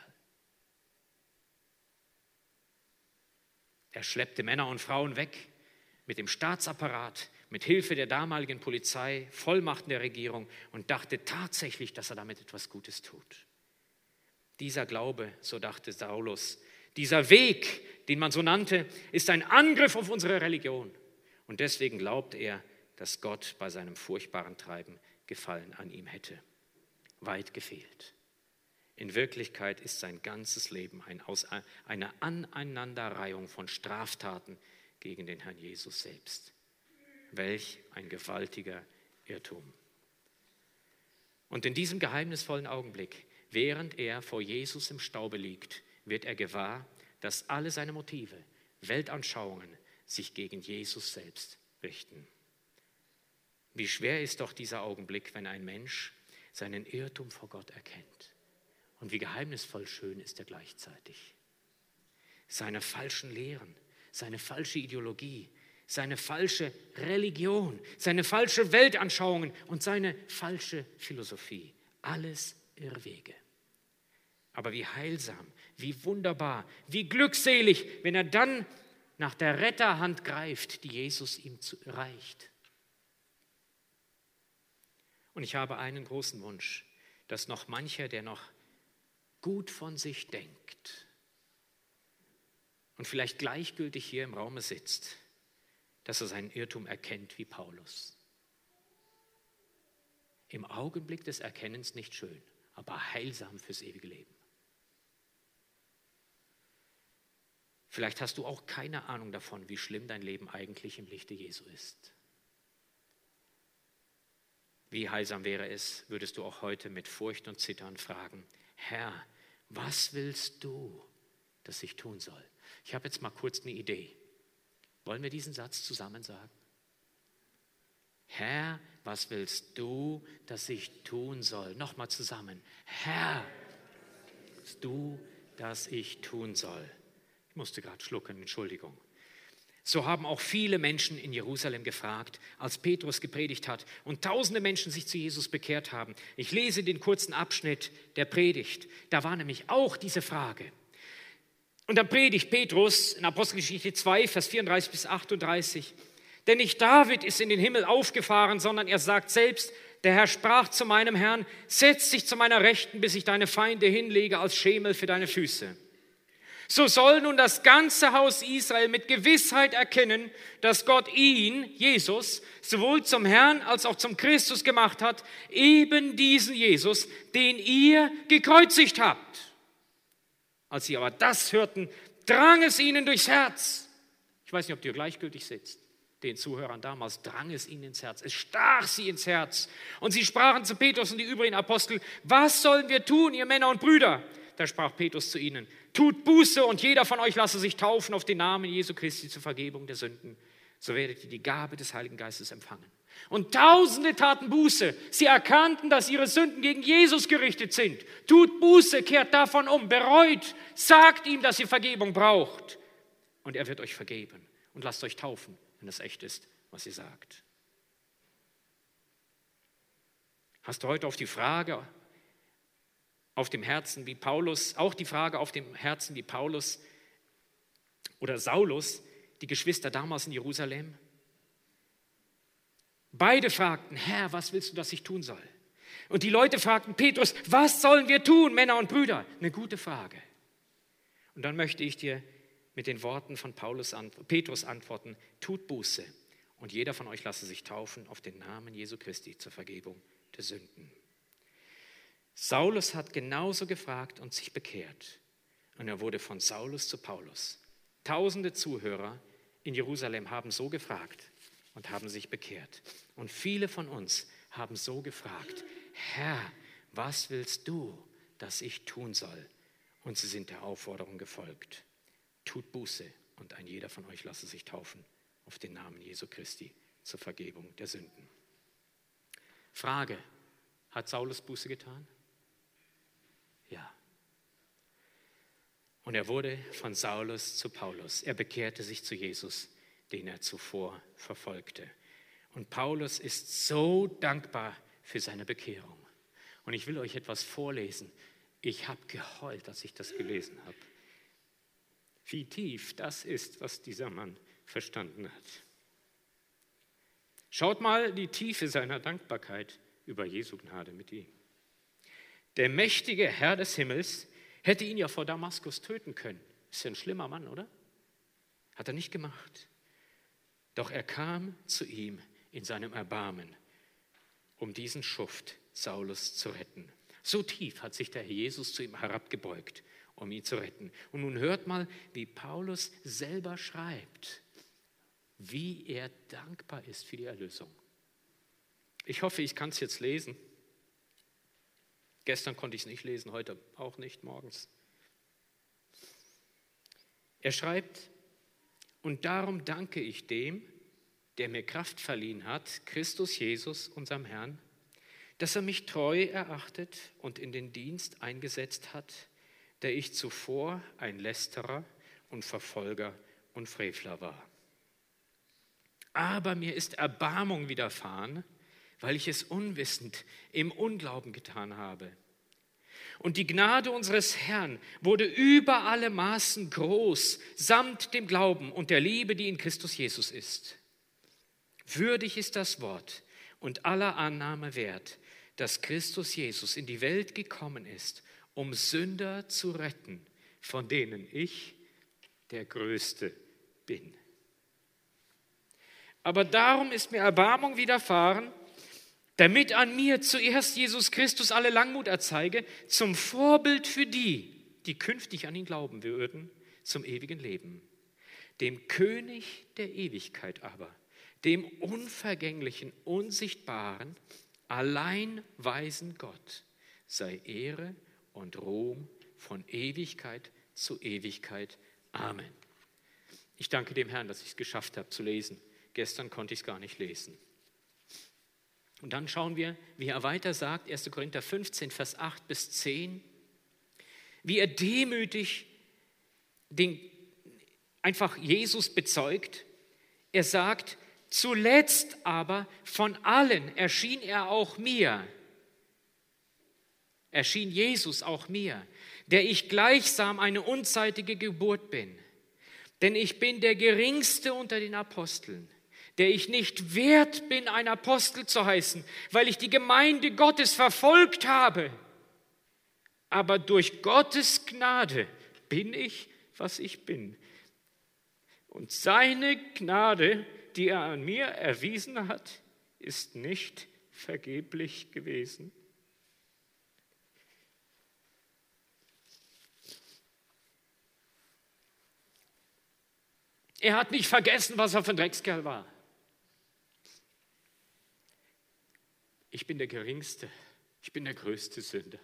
Er schleppte Männer und Frauen weg mit dem Staatsapparat, mit Hilfe der damaligen Polizei, Vollmachten der Regierung und dachte tatsächlich, dass er damit etwas Gutes tut. Dieser Glaube, so dachte Saulus, dieser Weg, den man so nannte, ist ein Angriff auf unsere Religion. Und deswegen glaubt er, dass Gott bei seinem furchtbaren Treiben Gefallen an ihm hätte. Weit gefehlt. In Wirklichkeit ist sein ganzes Leben ein Aus, eine Aneinanderreihung von Straftaten gegen den Herrn Jesus selbst. Welch ein gewaltiger Irrtum. Und in diesem geheimnisvollen Augenblick, während er vor Jesus im Staube liegt, wird er gewahr, dass alle seine Motive, Weltanschauungen sich gegen Jesus selbst richten. Wie schwer ist doch dieser Augenblick, wenn ein Mensch seinen Irrtum vor Gott erkennt. Und wie geheimnisvoll schön ist er gleichzeitig. Seine falschen Lehren, seine falsche Ideologie, seine falsche Religion, seine falsche Weltanschauungen und seine falsche Philosophie. Alles Irrwege. Aber wie heilsam, wie wunderbar, wie glückselig, wenn er dann nach der Retterhand greift, die Jesus ihm reicht. Und ich habe einen großen Wunsch, dass noch mancher, der noch gut von sich denkt und vielleicht gleichgültig hier im Raume sitzt, dass er seinen Irrtum erkennt wie Paulus. Im Augenblick des Erkennens nicht schön, aber heilsam fürs ewige Leben. Vielleicht hast du auch keine Ahnung davon, wie schlimm dein Leben eigentlich im Lichte Jesu ist. Wie heilsam wäre es, würdest du auch heute mit Furcht und Zittern fragen: Herr, was willst du, dass ich tun soll? Ich habe jetzt mal kurz eine Idee. Wollen wir diesen Satz zusammen sagen? Herr, was willst du, dass ich tun soll? Nochmal zusammen. Herr, was willst du, dass ich tun soll? Ich musste gerade schlucken, Entschuldigung. So haben auch viele Menschen in Jerusalem gefragt, als Petrus gepredigt hat und tausende Menschen sich zu Jesus bekehrt haben. Ich lese den kurzen Abschnitt der Predigt. Da war nämlich auch diese Frage. Und dann predigt Petrus in Apostelgeschichte zwei, Vers vierunddreißig bis achtunddreißig. Denn nicht David ist in den Himmel aufgefahren, sondern er sagt selbst, der Herr sprach zu meinem Herrn, setz dich zu meiner Rechten, bis ich deine Feinde hinlege als Schemel für deine Füße. So soll nun das ganze Haus Israel mit Gewissheit erkennen, dass Gott ihn, Jesus, sowohl zum Herrn als auch zum Christus gemacht hat, eben diesen Jesus, den ihr gekreuzigt habt. Als sie aber das hörten, drang es ihnen durchs Herz. Ich weiß nicht, ob ihr gleichgültig sitzt. Den Zuhörern damals drang es ihnen ins Herz. Es stach sie ins Herz. Und sie sprachen zu Petrus und die übrigen Apostel: Was sollen wir tun, ihr Männer und Brüder? Da sprach Petrus zu ihnen: Tut Buße und jeder von euch lasse sich taufen auf den Namen Jesu Christi zur Vergebung der Sünden. So werdet ihr die Gabe des Heiligen Geistes empfangen. Und Tausende taten Buße. Sie erkannten, dass ihre Sünden gegen Jesus gerichtet sind. Tut Buße, kehrt davon um, bereut, sagt ihm, dass ihr Vergebung braucht. Und er wird euch vergeben. Und lasst euch taufen, wenn es echt ist, was ihr sagt. Hast du heute auf die Frage auf dem Herzen wie Paulus, auch die Frage auf dem Herzen wie Paulus oder Saulus, die Geschwister damals in Jerusalem? Beide fragten: Herr, was willst du, dass ich tun soll? Und die Leute fragten Petrus: Was sollen wir tun, Männer und Brüder? Eine gute Frage. Und dann möchte ich dir mit den Worten von Paulus, Petrus antworten: Tut Buße und jeder von euch lasse sich taufen auf den Namen Jesu Christi zur Vergebung der Sünden. Saulus hat genauso gefragt und sich bekehrt. Und er wurde von Saulus zu Paulus. Tausende Zuhörer in Jerusalem haben so gefragt und haben sich bekehrt. Und viele von uns haben so gefragt: Herr, was willst du, dass ich tun soll? Und sie sind der Aufforderung gefolgt. Tut Buße und ein jeder von euch lasse sich taufen auf den Namen Jesu Christi zur Vergebung der Sünden. Frage: Hat Saulus Buße getan? Ja. Und er wurde von Saulus zu Paulus. Er bekehrte sich zu Jesus, den er zuvor verfolgte. Und Paulus ist so dankbar für seine Bekehrung. Und ich will euch etwas vorlesen. Ich habe geheult, als ich das gelesen habe. Wie tief das ist, was dieser Mann verstanden hat. Schaut mal die Tiefe seiner Dankbarkeit über Jesu Gnade mit ihm. Der mächtige Herr des Himmels hätte ihn ja vor Damaskus töten können. Ist ja ein schlimmer Mann, oder? Hat er nicht gemacht. Doch er kam zu ihm in seinem Erbarmen, um diesen Schuft Saulus zu retten. So tief hat sich der Herr Jesus zu ihm herabgebeugt, um ihn zu retten. Und nun hört mal, wie Paulus selber schreibt, wie er dankbar ist für die Erlösung. Ich hoffe, ich kann es jetzt lesen. Gestern konnte ich es nicht lesen, heute auch nicht, morgens. Er schreibt: Und darum danke ich dem, der mir Kraft verliehen hat, Christus Jesus, unserem Herrn, dass er mich treu erachtet und in den Dienst eingesetzt hat, der ich zuvor ein Lästerer und Verfolger und Frevler war. Aber mir ist Erbarmung widerfahren, weil ich es unwissend im Unglauben getan habe. Und die Gnade unseres Herrn wurde über alle Maßen groß, samt dem Glauben und der Liebe, die in Christus Jesus ist. Würdig ist das Wort und aller Annahme wert, dass Christus Jesus in die Welt gekommen ist, um Sünder zu retten, von denen ich der Größte bin. Aber darum ist mir Erbarmung widerfahren, damit an mir zuerst Jesus Christus alle Langmut erzeige, zum Vorbild für die, die künftig an ihn glauben würden, zum ewigen Leben. Dem König der Ewigkeit aber, dem unvergänglichen, unsichtbaren, allein weisen Gott, sei Ehre und Ruhm von Ewigkeit zu Ewigkeit. Amen. Ich danke dem Herrn, dass ich es geschafft habe zu lesen. Gestern konnte ich es gar nicht lesen. Und dann schauen wir, wie er weiter sagt, erster Korinther fünfzehn, Vers acht bis zehn, wie er demütig den, einfach Jesus bezeugt. Er sagt: Zuletzt aber von allen erschien er auch mir, erschien Jesus auch mir, der ich gleichsam eine unzeitige Geburt bin. Denn ich bin der Geringste unter den Aposteln, der ich nicht wert bin, ein Apostel zu heißen, weil ich die Gemeinde Gottes verfolgt habe. Aber durch Gottes Gnade bin ich, was ich bin. Und seine Gnade, die er an mir erwiesen hat, ist nicht vergeblich gewesen. Er hat nicht vergessen, was er für ein Dreckskerl war. Ich bin der Geringste, ich bin der größte Sünder.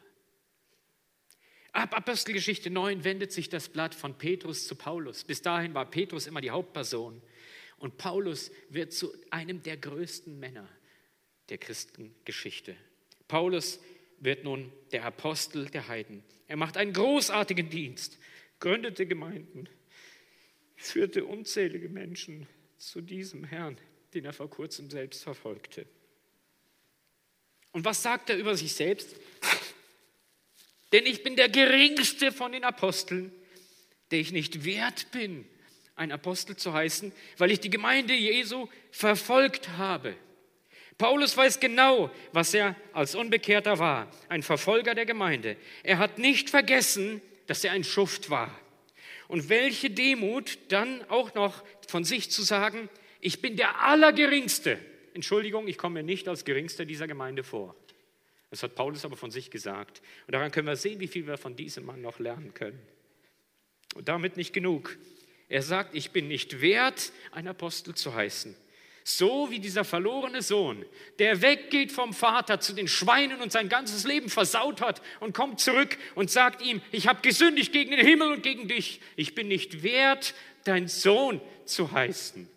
Ab Apostelgeschichte neun wendet sich das Blatt von Petrus zu Paulus. Bis dahin war Petrus immer die Hauptperson. Und Paulus wird zu einem der größten Männer der Christengeschichte. Paulus wird nun der Apostel der Heiden. Er macht einen großartigen Dienst, gründete Gemeinden, führte unzählige Menschen zu diesem Herrn, den er vor kurzem selbst verfolgte. Und was sagt er über sich selbst? Denn ich bin der geringste von den Aposteln, der ich nicht wert bin, ein Apostel zu heißen, weil ich die Gemeinde Jesu verfolgt habe. Paulus weiß genau, was er als Unbekehrter war, ein Verfolger der Gemeinde. Er hat nicht vergessen, dass er ein Schuft war. Und welche Demut, dann auch noch von sich zu sagen, ich bin der Allergeringste. Entschuldigung, ich komme mir nicht als Geringster dieser Gemeinde vor. Das hat Paulus aber von sich gesagt. Und daran können wir sehen, wie viel wir von diesem Mann noch lernen können. Und damit nicht genug. Er sagt, ich bin nicht wert, ein Apostel zu heißen. So wie dieser verlorene Sohn, der weggeht vom Vater zu den Schweinen und sein ganzes Leben versaut hat und kommt zurück und sagt ihm, ich habe gesündigt gegen den Himmel und gegen dich. Ich bin nicht wert, dein Sohn zu heißen.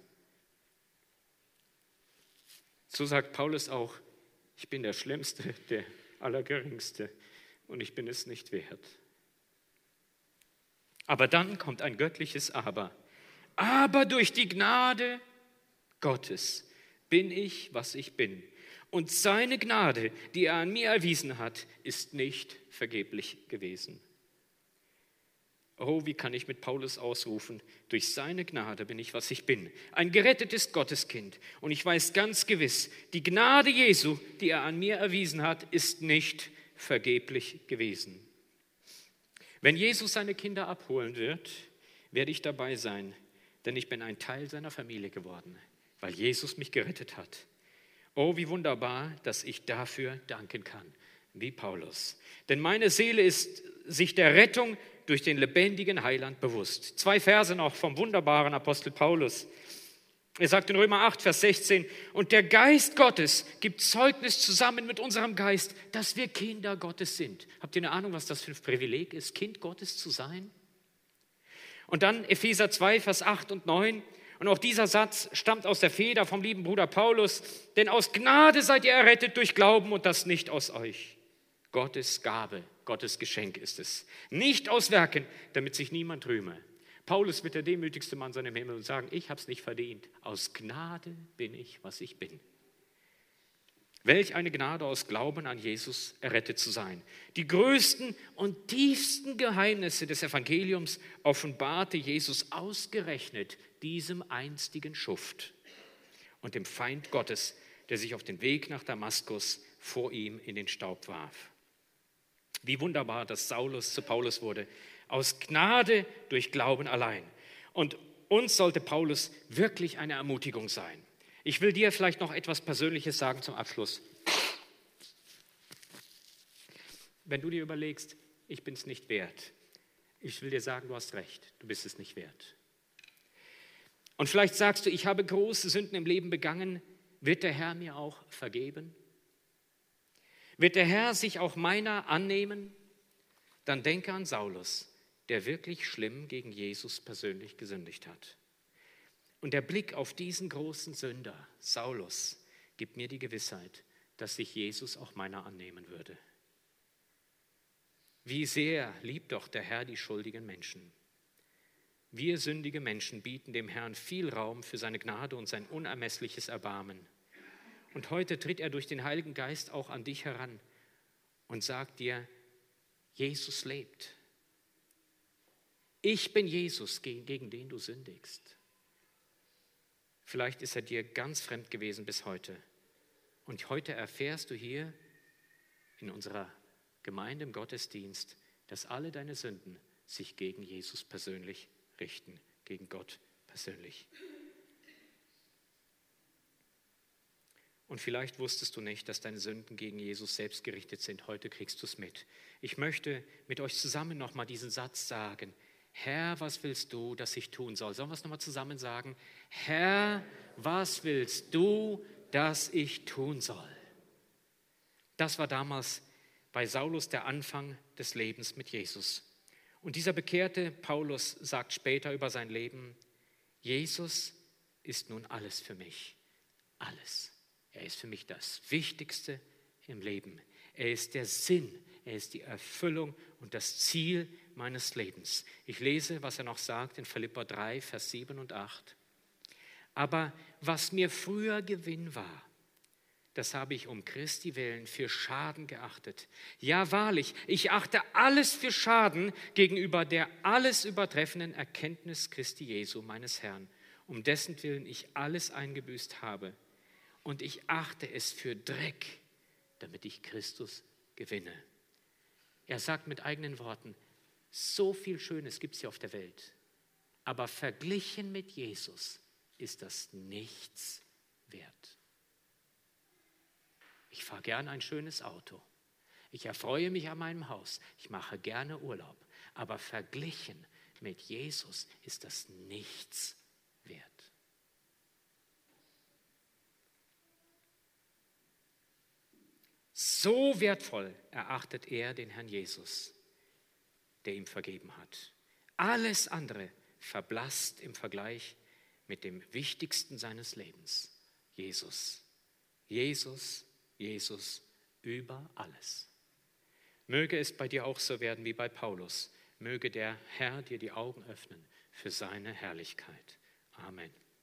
So sagt Paulus auch, ich bin der Schlimmste, der Allergeringste und ich bin es nicht wert. Aber dann kommt ein göttliches Aber. Aber durch die Gnade Gottes bin ich, was ich bin. Und seine Gnade, die er an mir erwiesen hat, ist nicht vergeblich gewesen. Oh, wie kann ich mit Paulus ausrufen, durch seine Gnade bin ich, was ich bin. Ein gerettetes Gotteskind. Und ich weiß ganz gewiss, die Gnade Jesu, die er an mir erwiesen hat, ist nicht vergeblich gewesen. Wenn Jesus seine Kinder abholen wird, werde ich dabei sein, denn ich bin ein Teil seiner Familie geworden, weil Jesus mich gerettet hat. Oh, wie wunderbar, dass ich dafür danken kann, wie Paulus. Denn meine Seele ist sich der Rettung durch den lebendigen Heiland bewusst. Zwei Verse noch vom wunderbaren Apostel Paulus. Er sagt in Römer acht, Vers sechzehn, und der Geist Gottes gibt Zeugnis zusammen mit unserem Geist, dass wir Kinder Gottes sind. Habt ihr eine Ahnung, was das für ein Privileg ist, Kind Gottes zu sein? Und dann Epheser zwei, Vers acht und neun. Und auch dieser Satz stammt aus der Feder vom lieben Bruder Paulus. Denn aus Gnade seid ihr errettet durch Glauben und das nicht aus euch. Gottes Gabe, Gottes Geschenk ist es. Nicht aus Werken, damit sich niemand rühme. Paulus wird der demütigste Mann sein im Himmel und sagen, ich habe es nicht verdient. Aus Gnade bin ich, was ich bin. Welch eine Gnade aus Glauben an Jesus errettet zu sein. Die größten und tiefsten Geheimnisse des Evangeliums offenbarte Jesus ausgerechnet diesem einstigen Schuft und dem Feind Gottes, der sich auf den Weg nach Damaskus vor ihm in den Staub warf. Wie wunderbar, dass Saulus zu Paulus wurde, aus Gnade durch Glauben allein. Und uns sollte Paulus wirklich eine Ermutigung sein. Ich will dir vielleicht noch etwas Persönliches sagen zum Abschluss. Wenn du dir überlegst, ich bin es nicht wert, ich will dir sagen, du hast recht, du bist es nicht wert. Und vielleicht sagst du, ich habe große Sünden im Leben begangen, wird der Herr mir auch vergeben? Wird der Herr sich auch meiner annehmen? Dann denke an Saulus, der wirklich schlimm gegen Jesus persönlich gesündigt hat. Und der Blick auf diesen großen Sünder, Saulus, gibt mir die Gewissheit, dass sich Jesus auch meiner annehmen würde. Wie sehr liebt doch der Herr die schuldigen Menschen. Wir sündige Menschen bieten dem Herrn viel Raum für seine Gnade und sein unermessliches Erbarmen. Und heute tritt er durch den Heiligen Geist auch an dich heran und sagt dir, Jesus lebt. Ich bin Jesus, gegen den du sündigst. Vielleicht ist er dir ganz fremd gewesen bis heute. Und heute erfährst du hier in unserer Gemeinde im Gottesdienst, dass alle deine Sünden sich gegen Jesus persönlich richten, gegen Gott persönlich. Und vielleicht wusstest du nicht, dass deine Sünden gegen Jesus selbst gerichtet sind. Heute kriegst du es mit. Ich möchte mit euch zusammen nochmal diesen Satz sagen. Herr, was willst du, dass ich tun soll? Sollen wir es nochmal zusammen sagen? Herr, was willst du, dass ich tun soll? Das war damals bei Saulus der Anfang des Lebens mit Jesus. Und dieser bekehrte Paulus sagt später über sein Leben, Jesus ist nun alles für mich. Alles. Er ist für mich das Wichtigste im Leben. Er ist der Sinn, er ist die Erfüllung und das Ziel meines Lebens. Ich lese, was er noch sagt in Philipper drei, Vers sieben und acht. Aber was mir früher Gewinn war, das habe ich um Christi willen für Schaden geachtet. Ja, wahrlich, ich achte alles für Schaden gegenüber der alles übertreffenden Erkenntnis Christi Jesu, meines Herrn, um dessen Willen ich alles eingebüßt habe. Und ich achte es für Dreck, damit ich Christus gewinne. Er sagt mit eigenen Worten, so viel Schönes gibt es hier auf der Welt, aber verglichen mit Jesus ist das nichts wert. Ich fahre gern ein schönes Auto. Ich erfreue mich an meinem Haus. Ich mache gerne Urlaub. Aber verglichen mit Jesus ist das nichts wert. So wertvoll erachtet er den Herrn Jesus, der ihm vergeben hat. Alles andere verblasst im Vergleich mit dem Wichtigsten seines Lebens. Jesus. Jesus, Jesus über alles. Möge es bei dir auch so werden wie bei Paulus. Möge der Herr dir die Augen öffnen für seine Herrlichkeit. Amen.